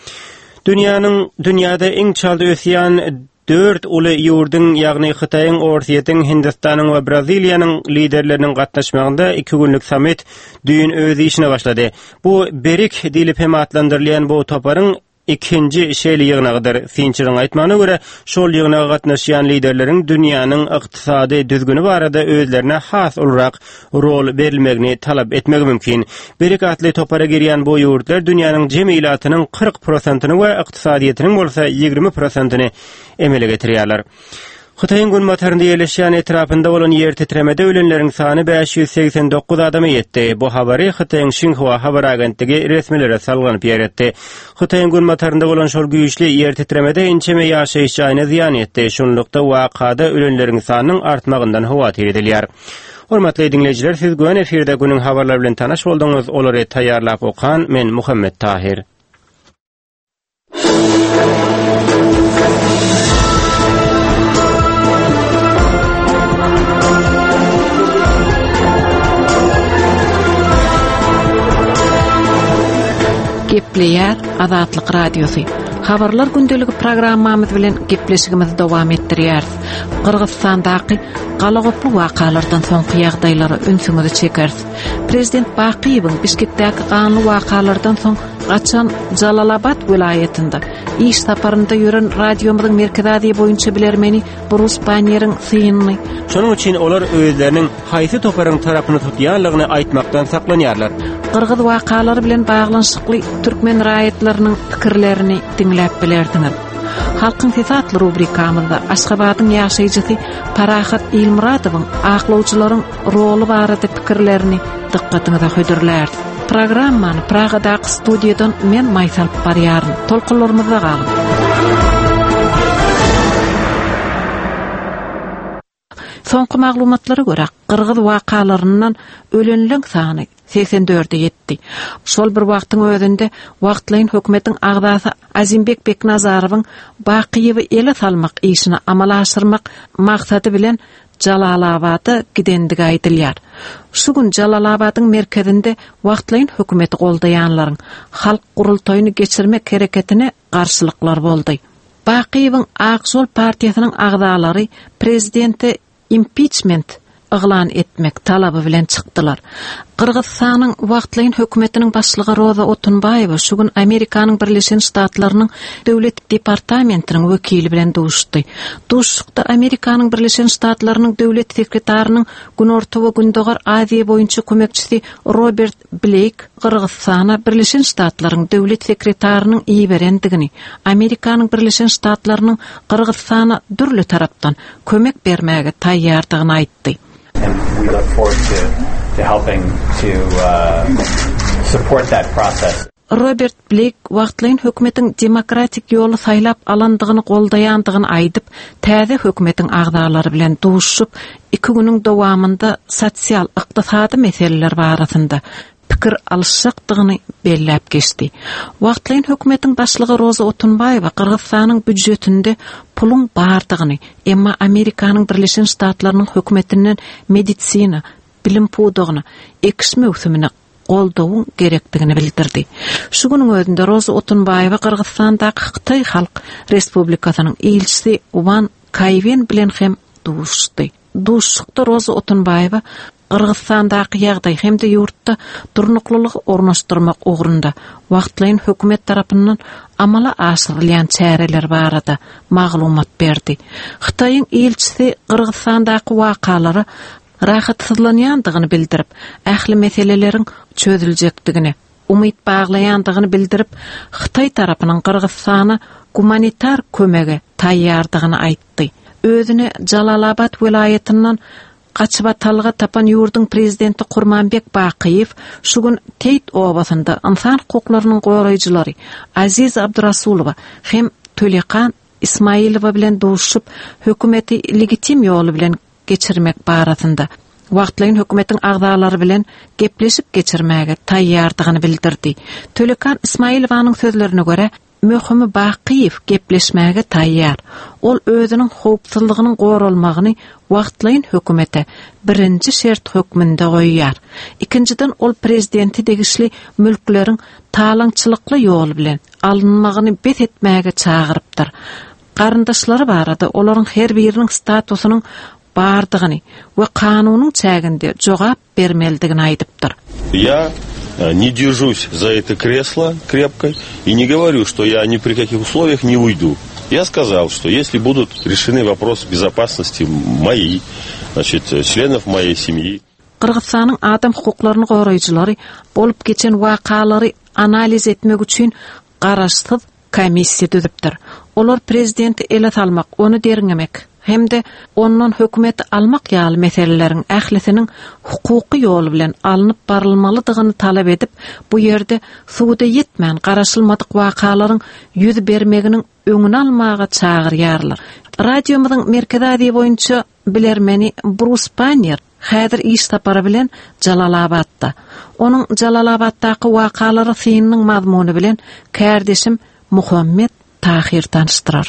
Dünýäde iň çaldy ösýän 4 uly ýurdyň, ýagny Hytaýyň, Ortaýadyň, Hindistanyň we Braziliýanyň liderleriniň gatnaşmagynda 2 günlük samit düýün öz işine başlady. Bu berik diýilip hem atlandyrylýan bu toparyň ikinji şeýli ýygnagydyr. Finçiriň aýtmagyna görä, şol ýygnaga gatnaşýan liderleriň dünýäniň ykdysady düzgüni barada özlerine has olarak rol berilmegini talap etmegi mümkin. Berik atly topara girýän bu ýurtlar dünýäniň jemgyýatynyň 40%-ny we ykdysadyýetiniň bolsa 20%-ny emele getirýärler. Hytaýyň gün matarynda ýerleşýän etrapynda bolan ýer titremede ölenleriň sany 589 adamy ýetdi. Bu habary Hytaýyň Xinhua habar agentligi resmilere salganyp ýeretdi. Hytaýyň gün matarynda bolan şol güýçli ýer titremede inçeme ýaşaýyş ýaýyna ziýan ýetdi. Şonlukda wakada ölenleriň sanynyň artmagyndan hawatyr edilýär. Hormatly dinleyijiler, siz güven efirde günüň habarlary bilen tanaş boldyňyz. Olary taýýarlap okan men Muhammed Tahir. Dinleýär Azatlyk Radiosu. Habarlar gündeligi programmamyz bilen gepleşigimizi dowam etdirýär. Kyrgyzstandaky galagoply wakalardan soňky ýagdaýlary ünsüňizi çeker. Prezident Bakiýewiň Bişkekdäki ganly wakalardan soň gaçan Jalalabad vilayetinde iş saparynda ýören radiomyzyň merkezi boýunça bilermeni Bruce Banner'in synyny. Şonuň üçin olar özleriniň haýsy toparyň tarapyny tutýanlygyny aýtmakdan saklanýarlar. Kırgız wakalary bilen baglanşykly türkmen raýatlarynyň pikirlerini dinläp bilerdiňiz. Halkyň Sesatly rubrikamyzda Aşgabatyň ýaşaýjysy Parahat Ilmuradowyň aklawçylaryň roli barada pikirlerini dikkatiňize hödürler. Programmany Pragadaky studiýadan men Maysal barýaryn. Tolkunlarymyza galyp. Soňky maglumatlara görä, Kırgız wakalarynyň ölenleň sany 84'e yetdi. Şol bir wagtyň özünde wagtlaýyn hökümetiň agdasy Azimbek Beknazarowyň Bakiýewi ele salmak işini amala aşyrmak maksady bilen Jalalabada gidendigi aýdylýar. Şu gün Jalalabadyň merkezinde wagtlaýyn hökümeti goldaýanlaryň halk gurultaýyny geçirmek hereketine garşylyklar boldy. Bakiýewiň Aqjol partiýasynyň agdalary prezidenti impeachment ıglan etmek talaby bilen çykdylar. Kırgızstanyň wagtlaýyn hökümetiniň başlygy Roza Otunbayewa şu gün Amerikanyň Birleşen Ştatlarynyň döwlet departamentiniň wekili bilen duşdy. Duşlukda Amerikanyň Birleşen Ştatlarynyň döwlet sekretarynyň Günorta we Gündogar Aziýa boýunça kömekçisi Robert Blake Kırgızstana Birleşen Ştatlarynyň döwlet sekretarynyň iý berendigini, Amerikanyň Birleşen Ştatlarynyň Kırgızstana dürli tarapdan kömek bermäge taýýardygyny aýtdy. And we look forward to helping to support that process. Robert Blake wagtlaýyn hökümetiň demokratik ýoly saýlap alandygyny goldaýandygyny aýdyp, täze hökümetiň agdalary bilen duşup, 2 güniň dowamında sosial ykdysady meseleler barasynda pikir alışykdygyny belläp geçdi. Wagtlaýyn hökümetiň başlygy Roza Otunbayewa Kırgızstanyň büdjetinde pulun bardygyny, emma Amerikanyň Birleşen Ştatlarynyň hökümetinden medisina, bilim pudugyny, ekiş mewsümini goldawyň gerekdigini bildirdi. Şu güniň özünde Roza Otunbayewa Kırgızstandaky Hytaý Halk Respublikasynyň elçisi Van Kayven bilen hem duşdy. Duşlukda Roza Otunbayewa Kırgızstandaky ýagdaý hemde ýurtda durnuklylygy ornaşdyrmak ugrunda wagtlaýyn hökümet tarapyndan amala aşyrylýan çäreler barada maglumat berdi. Hytaýyň elçisi Kırgızstandaky wakalary rahatsyzlanýandygyny bildirip, ähli meseleleriň çözüljekdigini, umyt baglaýandygyny bildirip, Hytaý tarapynyň Kırgızstana humanitar kömege taýýardygyny aýtdy. Özüne Jalalabad vilayetinden Qaçbatalga tapan ýurduň prezidenti Kurmanbek Bakiýew şu gün Teyit obasynda insan hukuklarynyň goraýjylary Aziz Abdurasulowa hem Tölekan Ismailowa bilen duşup hökümeti legitim ýoly bilen geçirmek barasynda wagtlaýyn hökümetiň agdalary bilen gepleşip geçirmäge taýýardygyny bildirdi. Tölekan Ismailowanyň sözlerine görä Möhümi Bakiýew gepleşmäge taýýar. Ol özüniň howpsuzlygynyň goralmagyny wagtlaýyn hökümete birinji şert hökmünde goýýar. Ikinciden ol prezidenti degişli mülkleriň talaňçylykly ýol bilen alınmagyny bet etmäge çagyrypdyr. Garyndaşlary barada olaryň her biriniň statusynyň bardygyny we kanunyň çäginde jogap bermeldigini aýdypdyr. Я не держусь за это кресло крепко и не говорю, что я ни при каких условиях не уйду. Я сказал, что если будут решены вопросы безопасности мои, значит, членов моей семьи. Kırgızstanyň adam hukuklaryny goraýjylary bolup geçen wakalary analiz etmek üçin garaşsyz komissiýa düzüpdir. Olar prezidenti ele salmak, onu deriňemek hemde ondan hökümeti almak ýaly meseleleriň ählisiniň hukuky ýoly bilen alınıp barylmalydygyny talap edip, bu ýerde suwda ýetmän garaşylmadyk wakalaryň ýüz bermeginiň öňüni almaga çagyrýarlar. Radiomyzyň merkezi boýunça bilermeni Bruce Banner häzir iş sapary bilen Jalalabadda. Onuň Jalalabaddaky wakalary synynyň mazmuny bilen kärdeşim Muhammed Tahir tanıştyrar.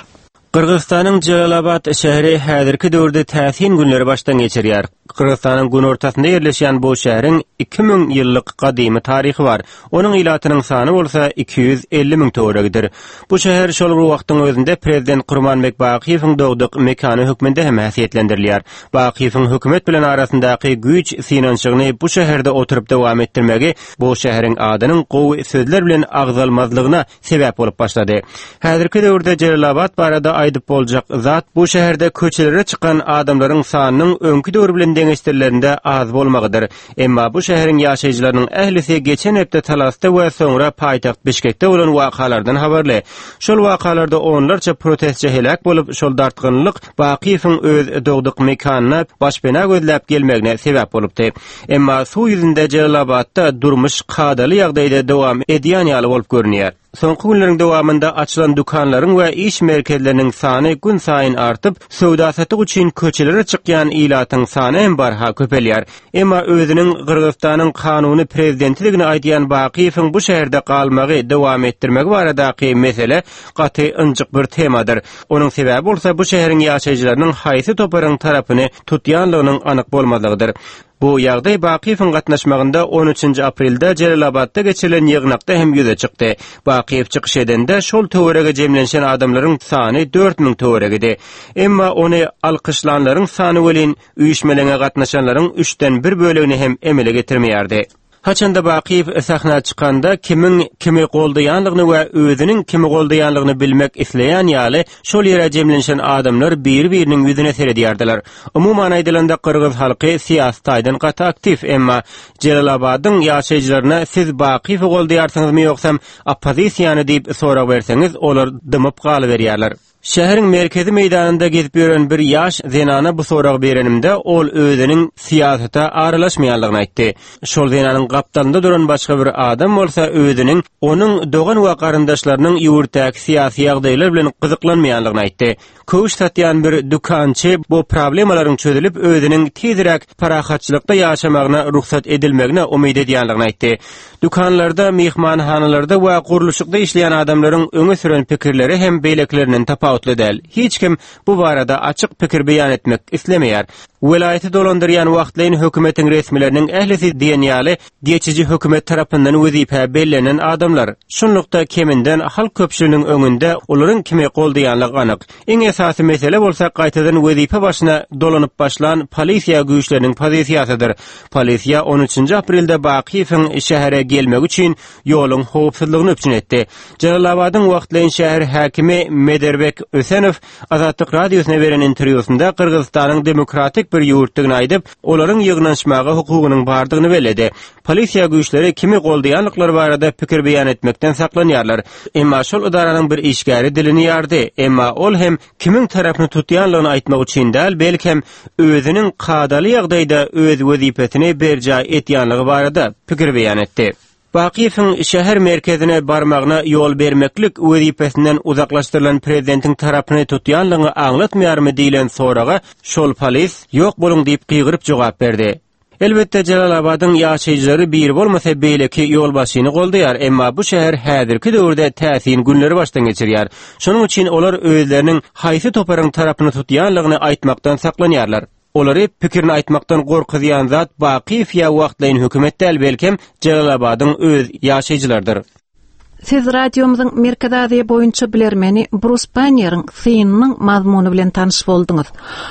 Qırgızstanyň Jalalabad şäheri häzirki döwürde täsin günleri başdan geçirýär. Qırgızstanyň gün ortasynda ýerleşýän bu şäheriň 2000 ýyllyk gadymy taryhy bar. Onuň ilatynyň sany bolsa 250 000 töweregidir. Bu şäher şol wagtyň özünde prezident Gurmanbek Bakiýewiň dogdyk mekany hökmünde hem häsiýetlendirilýär. Bakiýewiň hökümet bilen arasyndaky güýç synançygyny bu şäherde oturup dowam etdirmegi bu şäheriň adynyň gowy sözler bilen agzalmazlygyna sebäp bolup başlady. Häzirki döwürde Jalalabad barada aýdyp boljak zat bu şäherde köçelere çykan adamlaryň sanynyň öňkü döwür bilen deňeşdirlerinde az bolmagydyr. Emma bu şäheriň ýaşaýjylarynyň ählisi geçen hepde Talasda we soňra paýtaxt Bişkekde bolan wakalardan habarly. Şol wakalarda onlarça protestçi helak bolup şol dartgynlyk Bakiýewiň öz dogdyk mekanyna başpena gözläp gelmegine sebäp bolupdy. Emma suw ýüzünde Jalalabadda durmuş kadaly ýagdaýda dowam edýän ýaly bolup görünýär. Soňky günleriň dowamında açylan dukanlaryň we iş merkezleriniň sany gün saýyn artyp, söwda satyk üçin köçelere çykýan ilatyň sany hem barha köpelýär. Emma özüniň Qırgızstanyň kanuny prezidentligini aýdýan Bakiýewiň bu şäherde galmagy dowam etdirmegi baradaky mesele gaty ynjyk bir temadyr. Onuň sebäbi bolsa bu şäheriň ýaşaýjylarynyň haýsy toparyň tarapyny tutýanlygynyň anyk bolmazygydyr. Bu ýagdaý Bakiýewiň gatnaşmagynda 13 aprelde Jalalabadda geçirilen ýygnakda hem ýüze çykdy. Bakiýew çykyş edende şol töwerege jemlenşen adamlaryň sany 4000 töweregidi. Emma ony alkyşlanlaryň sany welin üýüşmelere gatnaşanlaryň 3den 1 bölegini hem emele getirmeýärdi. Haçanda Bakiýew sahna çykanda kimi goldaýanlygyny we özüniň kimi goldaýanlygyny bilmek isleýän ýaly şol ýere jemlenşen adamlar bir-biriniň ýüzüne seredýärdiler. Umumyň aýdylanda Qırgız halky siýasatdan gaty aktiv, emma Jalalabadyň ýaşaýjylaryna siz Bakiýewi goldaýarsyňyzmy ýoksam oppozisiýany diýip sorak berseňiz olar dymyp galyberýärler. Şäheriň merkezi meýdanynda gezip ýören bir ýaş zenana bu sorak berenimde ol özüniň siýasata aralaşmaýanlygyny aýtdy. Şol zenanyň gapdalynda duran başga bir adam bolsa özüniň onuň dogan we garyndaşlarynyň ýurtdaky syýasy ýagdaýlar bilen gyzyklanmaýanlygyny aýtdy. Köwüş satýan bir dukançy bu problemalaryň çözülip özüniň tezirek parahatçylykda ýaşamagyna ruhsat edilmegine umyt edýänligini aýtdy. Dukanlarda, mehmanhanalarda we guruluşykda işleýän adamlaryň öňe süren pikirleri hem beýlekleriniň tapawutly däl. Hiç kim bu barada açyk pikir beýan etmek islemeýär. Welaýaty dolandyrýan wagtlaryň hökümetiň resmileriniň ählisi diýen ýaly geçici hökümet tarapyndan wezipe bellenen adamlar. Şunlukda keminden halk köpçüliginiň öňünde olaryň kimi goldaýanlygy anyk. Iň esasy mesele bolsa gaýtadan wezipe başyna dolanyp başlan polisiýa güýçleriniň pozisiýasydyr. Polisiýa 13 aprelde Bakiýewiň şähere gelmek üçin ýoluň howpsuzlygyny öpçün etdi. Jalalabadyň wagtlaryň şäher häkimi Mederbek Ösenow Azatlyk radiosyna beren interwýusynda Qırgızstanyň demokratik bir ýurtdygyny aýdyp, olaryň ýygnaşmagy hukugynyň bardygyny beledi. Polisiýa güýçleri kimi goldaýanlyklar barada pikir beýan etmekden saklanýarlar. Emma şol idaranyň bir işgäri dilini ýardy. Emma ol hem kimiň tarapyny tutýanlygyny aýtmak üçin däl, belkem özüniň kadaly ýagdaýda öz wezipesini berja etýänligi barada pikir beýan etdi. Bakiýewiň şäher merkezine barmagyna ýol bermeklik wezipesinden uzaklaşdyrylan prezidentiň tarapyny tutýanlygyny aňlatmaýarmy diýilen soraga şol polis ýok boluň diýip gyýgyryp jogap berdi. Elbette Jalalabadyň ýaşaýjylary bir bolmasa beýleki ýol başyny goldaýar, emma bu şäher häzirki döwürde täsin günleri başdan geçirýär. Şonuň üçin olar özleriniň haýsy toparyň tarapyny tutýanlygyny aýtmakdan saklanýarlar. Olary pikirini aýtmakdan gorkydýan zat Bakiýew ýa wagtlaryň hökümet däl, belkem Jalalabadyň öz ýaşaýjylardyr. Siz radiomyzyň merkezleri boýunça bilermeni Bruce Banner'ın synynyň mazmuny bilen tanyş boldyňyz.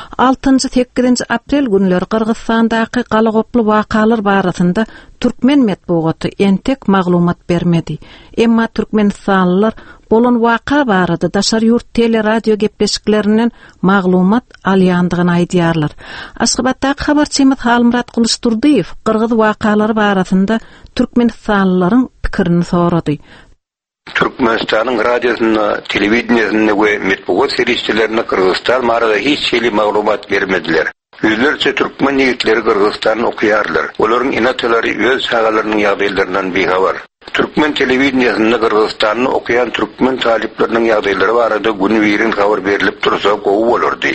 6-8 aprel günleri Qırgızstandaky galagoply wakalar barasynda Türkmen medeniýeti entek maglumat bermedi. Emma Türkmenistanlylar bolan waka barada daşar ýurt teleradio gepleşiklerinden maglumat alýandygyny aýdýarlar. Aşgabatdaky habarçymyz Halmurat Kılıçdurdiýew Qırgız wakalary barasynda Türkmenistanlylaryň pikirini sorady. Türkmenistan'ın radyosuna, televizyonuna ve metbuat serişçilerine Kırgızstan marada hiç şeyli maglumat vermediler. Yüzlerce Türkmen yigitleri Kırgızstan'ı okuyarlar. Onların inatları öz sağalarının ýagdaýlaryndan bihabar. Türkmen televizyonuna Kırgızstan'ı okuyan Türkmen taliplerinin ýagdaýlary barada gün birin habar berilip tursa gowy bolardy.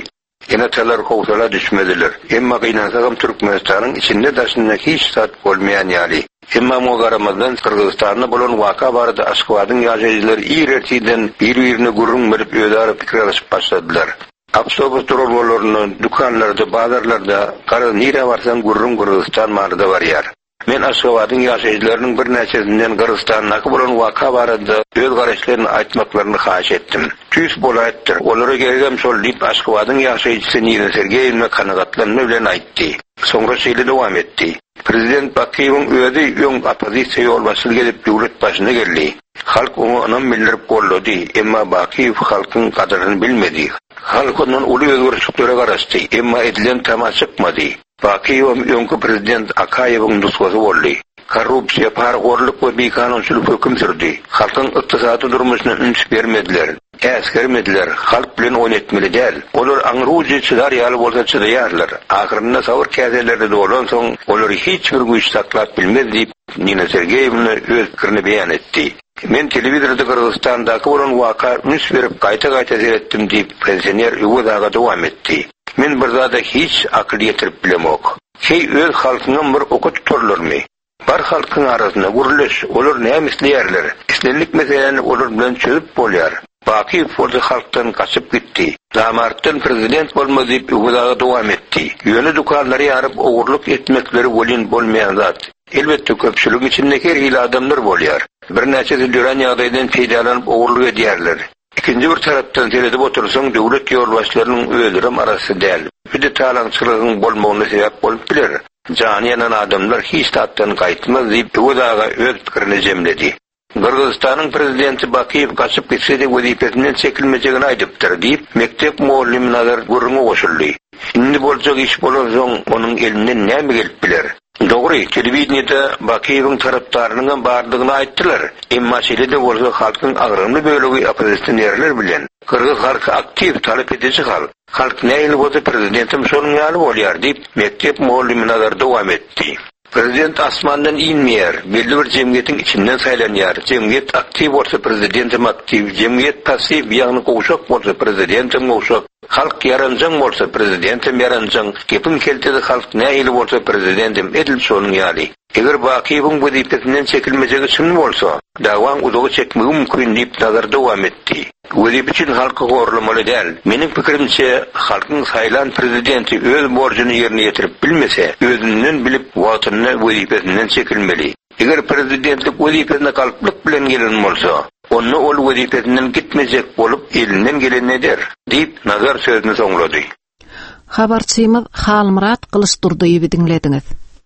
Genetalar kovsala düşmediler. Emma kıynasagam Türkmenistan'ın içinde daşında hiç sat olmayan yali. Emma mogaramazdan Kırgızistan'da bolan vaka barada Askabad'ın yaşayıcıları İrertiden bir-birine gurrun verip ödara fikirleşip başladılar. Avtobus durulmalarını dükkanlarda, bazarlarda, karı nire varsan gurrun Kırgızistan marada var yer. Men Askabad'ın yaşayıcılarının bir neçesinden Kırgızistan'daki bolan vaka barada öz garaşlarını aytmaklarını haş ettim. Tüs bolayttır. Olara gelgem sol deyip Askabad'ın yaşayıcısı Nina Sergeyevna kanıgatlanma bilen aytti. Sonra şeyle devam etti. Prezident Bakiyev'in öde yon opozisiya olmasını gelip devlet başına geldi. Halk onu anam bildirip kolladı. Emma Bakiyev halkın kadarını bilmedi. Halk onun ulu özgürlüklere karıştı. Emma edilen tema çıkmadı. Bakiyev yonkı prezident Akayev'in nuskası oldu. Korrupsiya, pargorluk ve bir kanunçuluk hüküm sürdü. Halkın iktisadi durumuna üns vermediler. Eskermediler. Halk bilen oynatmalı değil. Onlar anruji çıdar yalı olsa çıdayarlar. Ahırında savur kezelerde de olan son onlar hiçbir güç saklap bilmez deyip Nina Sergeyevna öz fikrini beyan etti. Men televizorda Kırgızistan'daki olan vaka üns verip kayta seyrettim deyip pensioner Ugodaga devam etti. Men bir zada hiç akıl yetirip bilemok. Hey öz halkının bir oku tuturlar mı? Bar halkın arasında guruluş, olur ne misliyerler. İslenlik meselelerini olur bilen çözüp bolyar. Bakiyev orada halktan kaçıp gitti. Damarttan prezident olma deyip Ugodaga devam etti. Yönü dükkanları yarıp oğurluk etmekleri bolin bolmayan zat. Elbette köpçülük içindeki her hile adamlar bolyar. Bir neçesi düren yağdaydan feydalanıp oğurluk ediyerler. İkinci bir taraftan seyredip otursan devlet yolbaşlarının öldürüm arası değil. Bir de talancılığın bolmağına sebep olup bilir. Canı yanan adamlar hiç tattan kayıtmaz deyip Ugodaga öz fikrini cemledi. Kırgızistan'ın prezidenti Bakiyev kaçıp gitse de vazifesinden çekilmeyeceğini aydıptır deyip mektep muallim nazar gurruna koşuldu. Şimdi bolacak iş bolan soň onun elinden ne mi gelip biler? Doğru, televizyonda Bakiyev'in taraftarının bardığını ayttılar. Emma şöyle bolsa halkın ağrımlı bölüğü opozisyonerler bilen. Kırgız halkı aktif talep edici halk. Halk neyle bolsa prezidentim sonun yalı bolyar deyip mektep muallim nazar devam etti. Prezident asmandan inmeyer, belli bir cemgiyetin içinden saylanıyar. Cemgiyet aktif olsa prezidentim aktif, cemgiyet pasif, yani koğuşak olsa prezidentim koğuşak. Halk yarancan olsa prezidentim yarancan. Kepin keltede halk ne ili olsa prezidentim edil sonun yali. Eğer Bakiyev'in bu vazifesinden çekilmeyeceği için olsa, davan uzağı çekmeyi mümkün deyip nazar devam etti. Vazif için halkı horlamalı değil. Benim fikrimce halkın sayılan prezidenti öz borcunu yerine getirip bilmese, özünden bilip vatanına vazifesinden çekilmeli. Eğer prezidentlik vazifesine kalplık bilen gelen olsa, onu ol vazifesinden gitmeyecek olup elinden gelen nedir? Deyip nazar sözünü sonladı. Habarçymyz Halmurat Kılıçdurduýewy dinlediniz.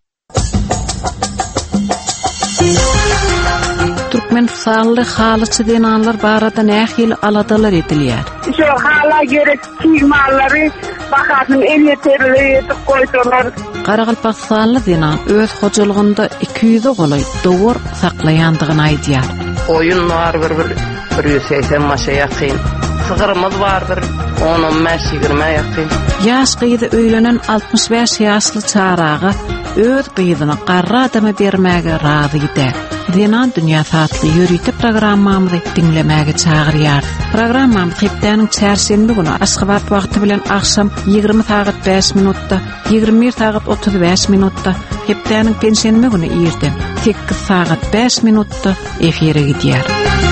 Türkmen sally halyçy denanlar barada nähil aladalar edilýär. Şu hala gerek kimallary bakasın en yeterli etip koydular. Qaraqalpak sally denan öz hojulygynda 200 golay dowur saklaýandygyny aýdýar. Oyun var bir 180 maşa ýakyn. Sığırımız vardır 10-15-20 ýakyn. Ýaş gyýdy öýlenen 65 ýaşly çaragy öz gyýdyna garra adama bermäge razy eder. Denan Dünya Satly ýörüýte programmamyzy dinlemäge çagyrýar. Programmam hepdeniň çarşembe günü Aşgabat wagty bilen akşam 20 saat 5 minutda, 21 saat 35 minutda, hepdeniň pensiýenme günü ýerden 8 saat 5 minutda efire gidýär.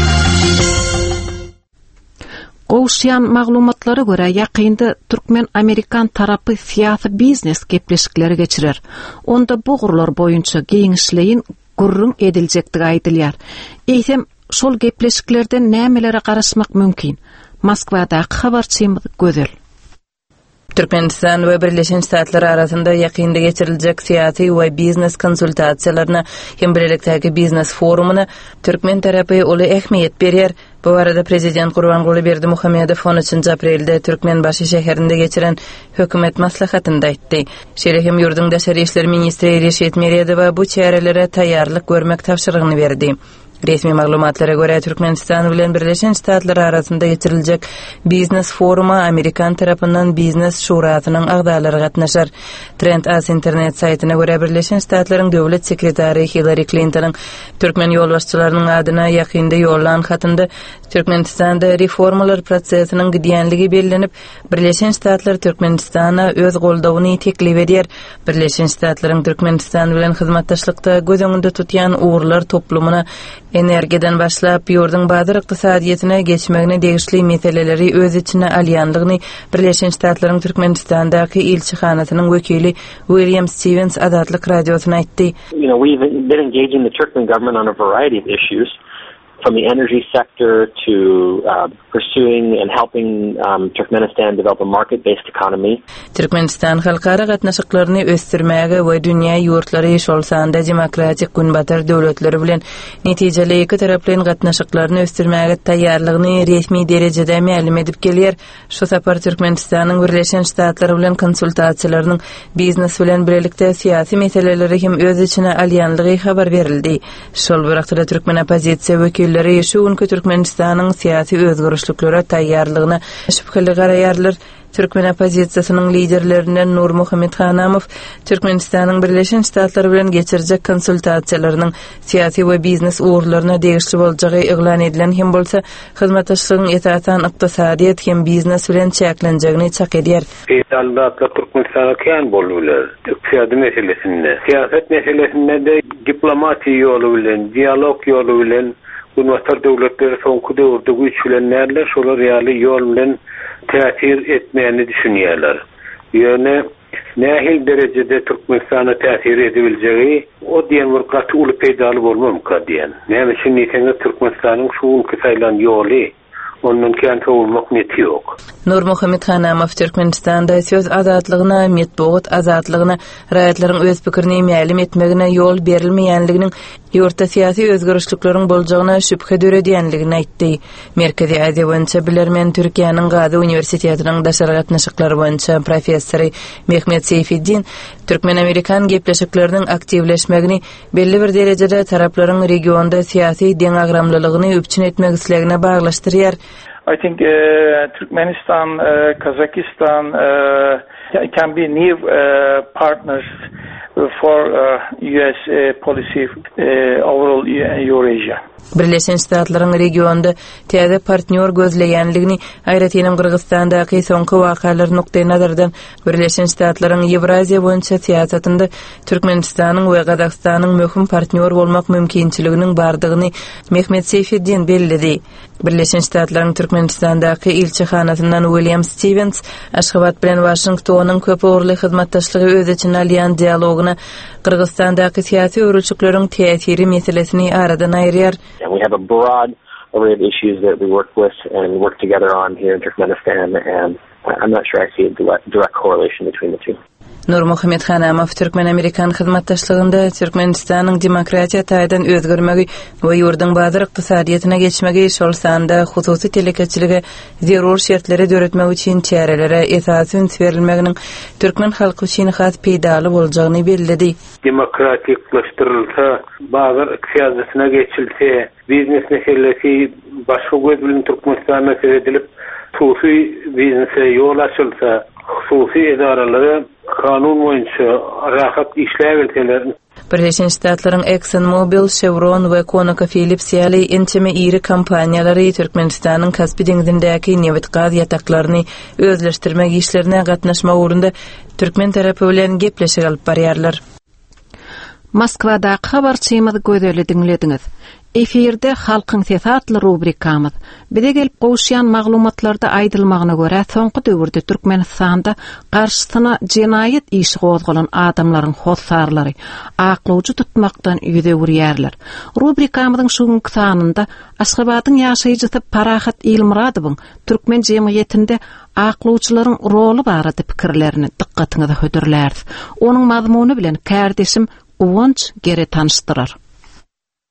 Goşyan maglumatlara göre yakında Türkmen-Amerikan tarapy siyasi biznes gepleşikleri geçirer. Onda bu gurlar boýunça giňişleýin gurrun ediljekdigi aýdylýar. Eýsem şol gepleşiklerden nämelere garaşmak mümkin? Moskwadaky habarçymyz Gözel. Türkmenistan we Birleşen Ştatlar arasında ýakynda geçiriljek siyasi we biznes konsultasiýalaryna hem birlikdäki biznes forumuna Türkmen tarapy uly ähmiýet berýär. Bu arada Prezident Gurbanguly Berdimuhammedow 13 aprelde Türkmenbaşy şäherinde geçiren hökümet maslahatynda aýtdy. Şerehem ýurdun daşary işler ministri Reşet Meredow bu çärelere taýýarlyk görmek tapşyrygyny berdi. Resmi maglumatlara göre Türkmenistan bilen Birleşen Ştatlar arasında geçirilecek Biznes Foruma Amerikan tarafından Biznes Şurasynyň agdalary gatnaşar. Trend As internet saytyna göre Birleşen Ştatlaryň döwlet sekretary Hillary Clinton'ın Türkmen ýolbaşçylarynyň adyna ýakynda ýollan hatynda Türkmenistanda reformalar prosesiniň gidýänligi bellenip, Birleşen Ştatlar Türkmenistana öz goldawyny teklip eder. Birleşen Ştatlaryň Türkmenistan bilen hyzmatdaşlykda göz öňünde tutýan uğurlar toplumuna energiýadan başlap ýurdun badyr ykdysadyetine geçmegine degişli meseleleri öz içine alýanlygyny Birleşen Ştatlaryň Türkmenistandaky elçihanasynyň wekili William Stevens Adatlyk radiosyna aýtdy. We've been engaging the Turkmen government on a variety of issues, from the energy sector to pursuing and helping Turkmenistan develop a market-based economy. Türkmenistan halkara gatnaşyklaryny ösdürmäge we dünýä ýurtlary şolsanda demokratik günbatar döwletleri bilen netijeli iki taraplyň gatnaşyklaryny ösdürmäge taýýarlygyny resmi derejede ma'lum edip gelýär. Şu sapar Türkmenistanyň Birleşen Ştatlary bilen konsultasiýalarynyň biznes bilen birlikde syýasy meseleleri hem öz içine alýanlygy habar berildi. Şol wagtda Türkmen opozisiýa wekilleri şu günkü Türkmenistanyň syýasy özgürlüklere taýýarlygyna şüpheli garaýarlar. Türkmen opozisiýasynyň liderlerinden Nur Muhammed Hanamow Türkmenistanyň Birleşen Ştatlary bilen geçirjek konsultasiýalarynyň syýasy we biznes uğurlaryna degişli boljagy eglan edilen hem bolsa hyzmatdaşlygyň etatan ykdysadyet hem biznes bilen çäklenjegini çak edýär. Albatta Türkmenistana kän bolýarlar. Iqtisady meselesinde, siýaset meselesinde de diplomatiýa ýolu bilen, dialog ýolu bilen Günbatar döwletleri soňky döwürde güýçlenýärler, şolar ýaly ýol bilen täsir etmäni düşünýärler. Ýöne nähil derejede Türkmenistana täsir edibiljegi o diýen bir gaty uly peýdaly bolmamka diýen. Näme üçin näçe Türkmenistanyň şu ülke saýlan ýoly onun kän tawulmak neti ýok. Nur Muhammed Hanamow Türkmenistanda söz azatlygyna, medeniýet azatlygyna, raýatlaryň öz pikirini ma'lum etmegine ýol berilmeýänliginiň ýurtda syýasy özgürlükleriň boljagyna şüphe döredýänligini aýtdy. Merkezi Aziýa boýunça bilermen Türkiýanyň Gazi Uniwersitetiniň daşary gatnaşyklary boýunça professory Mehmet Seyfiddin Türkmen-Amerikan gepleşikleriniň aktivleşmegini belli bir derejede taraplaryň regionda syýasy deňagramlylygyny öpçün etmek islegine baglaşdyrýar. I think Turkmenistan, Kazakhstan can be new partners for US policy overall Eurasia. Birleşen Ştatlaryň regionda täze partner gözleýänligini aýratynam Kyrgyzstandaky soňky wakalar nokta nazardan Birleşen Ştatlaryň Ewraziýa boýunça syýasatynda Türkmenistanyň we Gazakstanyň möhüm partner bolmak mümkinçiliginiň bardygyny Mehmet Seyfiddin bellidi. Birleşen Ştatlaryň Türkmenistandaky elçihanasyndan William Stevens Aşgabat bilen Washingtonyň köp uğurly hyzmatdaşlygy öz içine alýan dialogyna Kyrgyzstandaky syýasy örülçükleriň täsiri meselesini aradan aýrýar. And we have a broad array of issues that we work with and work together on here in Turkmenistan, and I'm not sure I see a direct correlation between the two. Nur Muhammed Hanamow Türkmen-Amerikan hyzmatdaşlygynda Türkmenistanyň demokratiýa taýdan özgürmegi we ýurdun bazyr ykdysadyetine geçmegi şol sanda hususy telekeçiligi zerur şertleri döretmek üçin çärelere esas üns berilmeginiň türkmen halky üçin has peýdaly boljagyny bellidi. Demokratiklaşdyrylsa, bazyr ykdysadyetine geçilse, biznes meselesi başga göz bilen Türkmenistana edilip, hususy biznese ýol açylsa, hususy edaralary kanun boýunça rahat işläýärler. Birleşen Ştatlaryň ExxonMobil, Chevron we ConocoPhillips ýaly ençeme iri kompaniýalary Türkmenistanyň Kaspy deňizindäki neft gaz ýataklaryny özleşdirmek işlerine gatnaşmak urunda Türkmen tarapy bilen gepleşik alyp barýarlar. Moskvada habarçymyzy gözeli dinlediňiz. Efirde halkyň sesatly rubrikamyz. Bide gelip goşýan maglumatlarda aýdylmagyna görä, soňky döwürde Türkmenistanda garşysyna jenaýet işi gozgalan adamlaryň hossarlary aklawjy tutmakdan ýüze urýarlar. Rubrikamyzyň şu günkü sanynda Aşgabatyň ýaşaýjysy Parahat Ilmuradowyň türkmen jemgyýetinde aklawçylaryň rolu barada pikirlerini dikkatiňize hödürlärsiz. Onuň mazmuny bilen kärdeşim Uwunç geri tanıştyrar.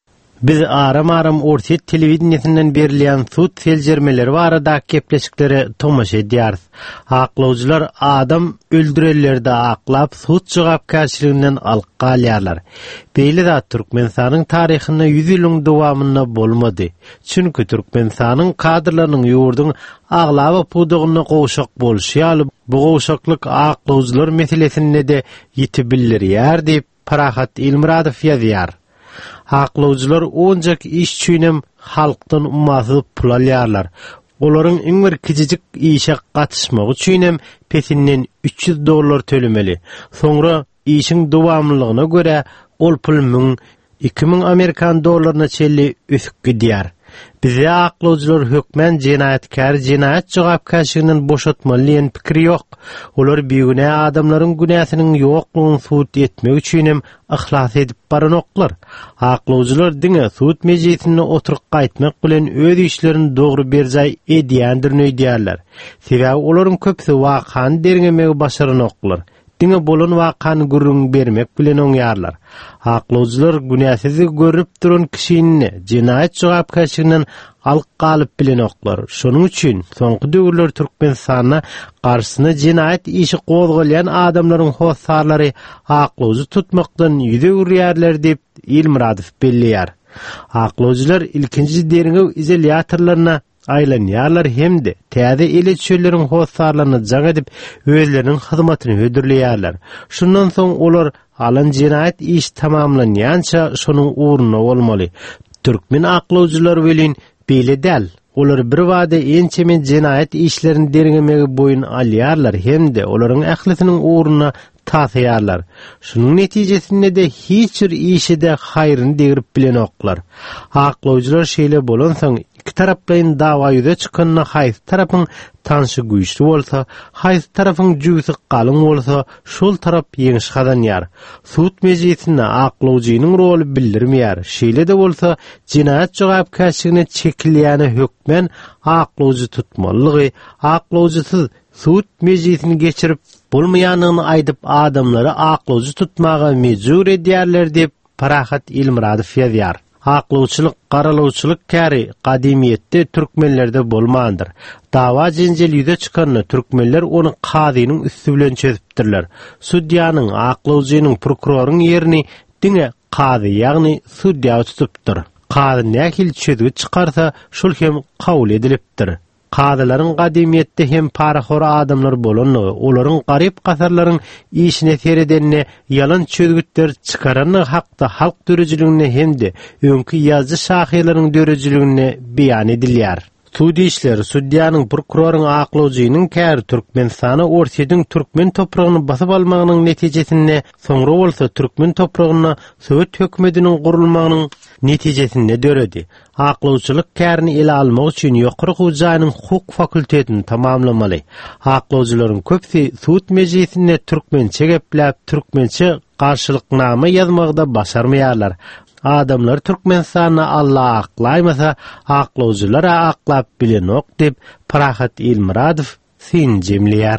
Biz aram ortiet televizyonundan berilýän sut seljermeleri barada kepleşikleri tomaşa edýärys. Aklawjylar adam öldürellerde aklap sut jogapkärçiliginden alqalýarlar. Beýle-de Türkmenistanyň taryhyna 100 ýylyň dowamynda bolmady. Çünki Türkmenistanyň kadrlarynyň ýurdun aglaba pudugyna gowşak bolşy ýaly bu gowşaklyk aklawjylar meselesinde de ýetibilýär diýip Parahat Ilmuradow ýazýar. Aklawjylar oňjak iş üçinem halkdan ummazy pul alýarlar. Olaryň iň bir kijijik işe gatnaşmak üçinem petinden $300 tölemeli. Soňra işiň dowamlylygyna görä ol pul 1000-2000 Amerikan dollaryna çelli ösüp gidýär. Bize aklawjylar hökmen jenaýatkär jenaýat jogapkärçiliginden boşatmaly diýen pikir ýok. Olar beýgüne adamlaryň günäsiniň ýoklugyny suwut etmek üçin ihlas edip baranoklar. Aklawjylar diňe suwut mejlisine oturup gaýtmak bilen öz işlerini dogry berjay edýändir diýerler. Sebäbi olaryň köpsi wakan dergemegi başaranoklar. Diňe bolan wakany gürrüň bermek bilen oňýarlar. Aklawjylar günäsizi görüp duran kişini jenaýat jogapkärçiliginden alyp galyp bilen oklar. Şonuň üçin soňky döwürler Türkmenistana garşyna jenaýat işi gozgalýan adamlaryň hossarlary aklawjy tutmakdan ýüze ürýärler diýip Ilmuradow belliýär. Aklawjylar ilkinji deriňe izolýatorlaryna aylanýarlar hemde täze ele çölleriň hossarlaryny jaň edip özleriniň hyzmatyny ödürleýärler. Şundan soň olar alan jenaýat iş tamamlanýança şonuň uğruna bolmaly. Türkmen aklawjylar welin beýle däl. Olar bir wada ençemen jenaýat işlerini deriňemegi boyun alýarlar hemde olaryň ählisiniň uğruna taýýarlar. Şunun netijesinde de hiç bir işide haýryny degirip bilen oklar. Aklawjylar şeýle bolan soň iki taraplaryň dawa ýüze çykanyna haýsy tarapyň tanşy güýçli bolsa, haýsy tarapyň jüýsi galyň bolsa, şol tarap ýeňiş kazanýar. Suwut mejlisinde aklawjynyň roly bildirmeýär. Şeýle de bolsa, jenaýat jogapkärçiligine çekilýäni hökmen aklawjy tutmalygy, aklawjysyz suwut mejlisini geçirip bolmaýanyny aýdyp adamlary aklawjy tutmaga mejbur edýärler diýip Parahat Ilmuradow ýazýar. Aklawçylyk, garalawçylyk käri gadimiýetde türkmenlerde bolmandyr. Dawa jenjel ýüze çykanyna türkmenler onu kadynyň üstü bilen çözüpdirler. Sudýanyň, aklawçynyň, prokuroryň ýerini diňe kady, ýagny sudýa tutupdyr. Kady nähil çözüp çykarsa, şol hem kabul edilipdir. Kadylaryň gadimiýetde hem paraxor adamlar bolanyny, olaryň garyp gasarlaryň işine seredenine yalan çözgütler çykaranyny hakda halk dörejiligine hemde öňkü ýazgy şahylaryň dörejiligine beýan edilýär. Suudi işleri, sudýanyň, prokuroryň, aklawjynyň kär Türkmenistana ortiýetiň türkmen topragyny basyp almagynyň netijesinde soňra bolsa türkmen topragyna Sowet hökümetiniň gurulmagynyň netijesinde döredi. Aklawçylyk kärini ele almak üçin ýokary hujaýynyň hukuk fakultetini tamamlamaly. Aklawjylaryň köpsi suwut mejlisinde türkmençe gepläp, türkmençe garşylyknama ýazmakda başarmaýarlar. Adamlar Türkmenistana Allah aklaymasa, aklawjylar aklap bilenok diýip Parahat Ilmuradow sinjemleýär.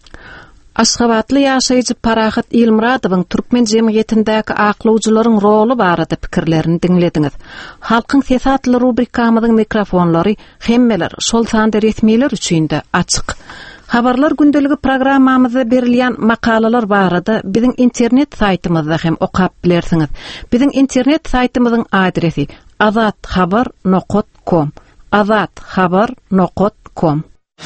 Aşgabatly ýaşaýjy Parahat Ilmuradowyň türkmen jemgyýetindäki aklawjylaryň roly barada pikirlerini diňlediňiz. Halkyň sesatly rubrikamyzyň mikrofonlary hemmeler şol sanda resmiler üçin de açyk. Habarlar gündeligi programmamyzda berilýän makalalar barada biziň internet saýtymyzda hem okap bilersiňiz. Biziň internet saýtymyzyň adresi azathabar.com. azathabar.com.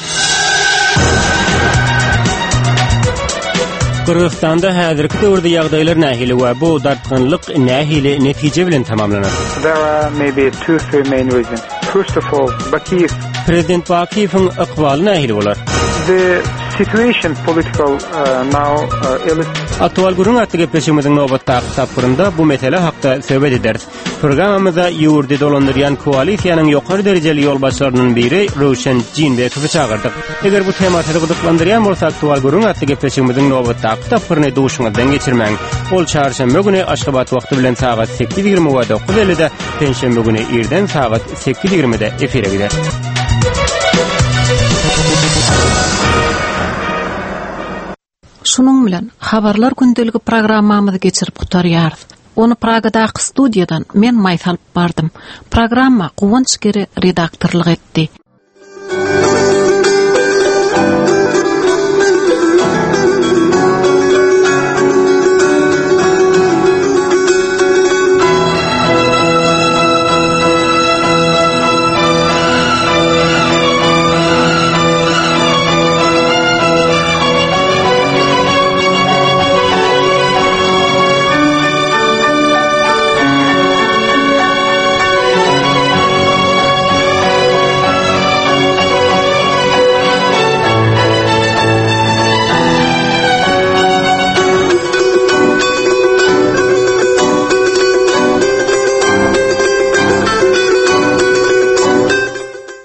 Kırgızstanda häzirki döwürde ýagdaýlar nähili we bu dartgynlyk nähili netije bilen tamamlanar. There are maybe 2-3 main reasons. First of all, Bakiyev. Prezident Bakiyewiň ykbaly nähili bolar? The situation political now Atwal gurun atly gepleşigimiziň nobatda tapyrynda bu mesele hakda söhbet ederiz. Programmamyzda ýurtda dolandyrýan koalisiýanyň ýokary derejeli ýolbaşçylarynyň biri Rowşan Jinbekowy çagyrdyk. Eger bu tema sizi gyzyklandyrýan bolsa, Atwal gurun atly gepleşigimiziň nobatda tapyryny duşuňyzdan geçirmäň. Ol çarşamba güni Aşgabat wagty bilen saat 8:20 we 9:50-de, penşembe güni irden saat 8:20-de efire gider. Şunun bilen habarlar gündeligi programmamyzy geçirip gutarýarys. Onu Pragadaky studiýadan men maýtalyp bardym. Programma Guwanç Geri redaktorlyk etdi.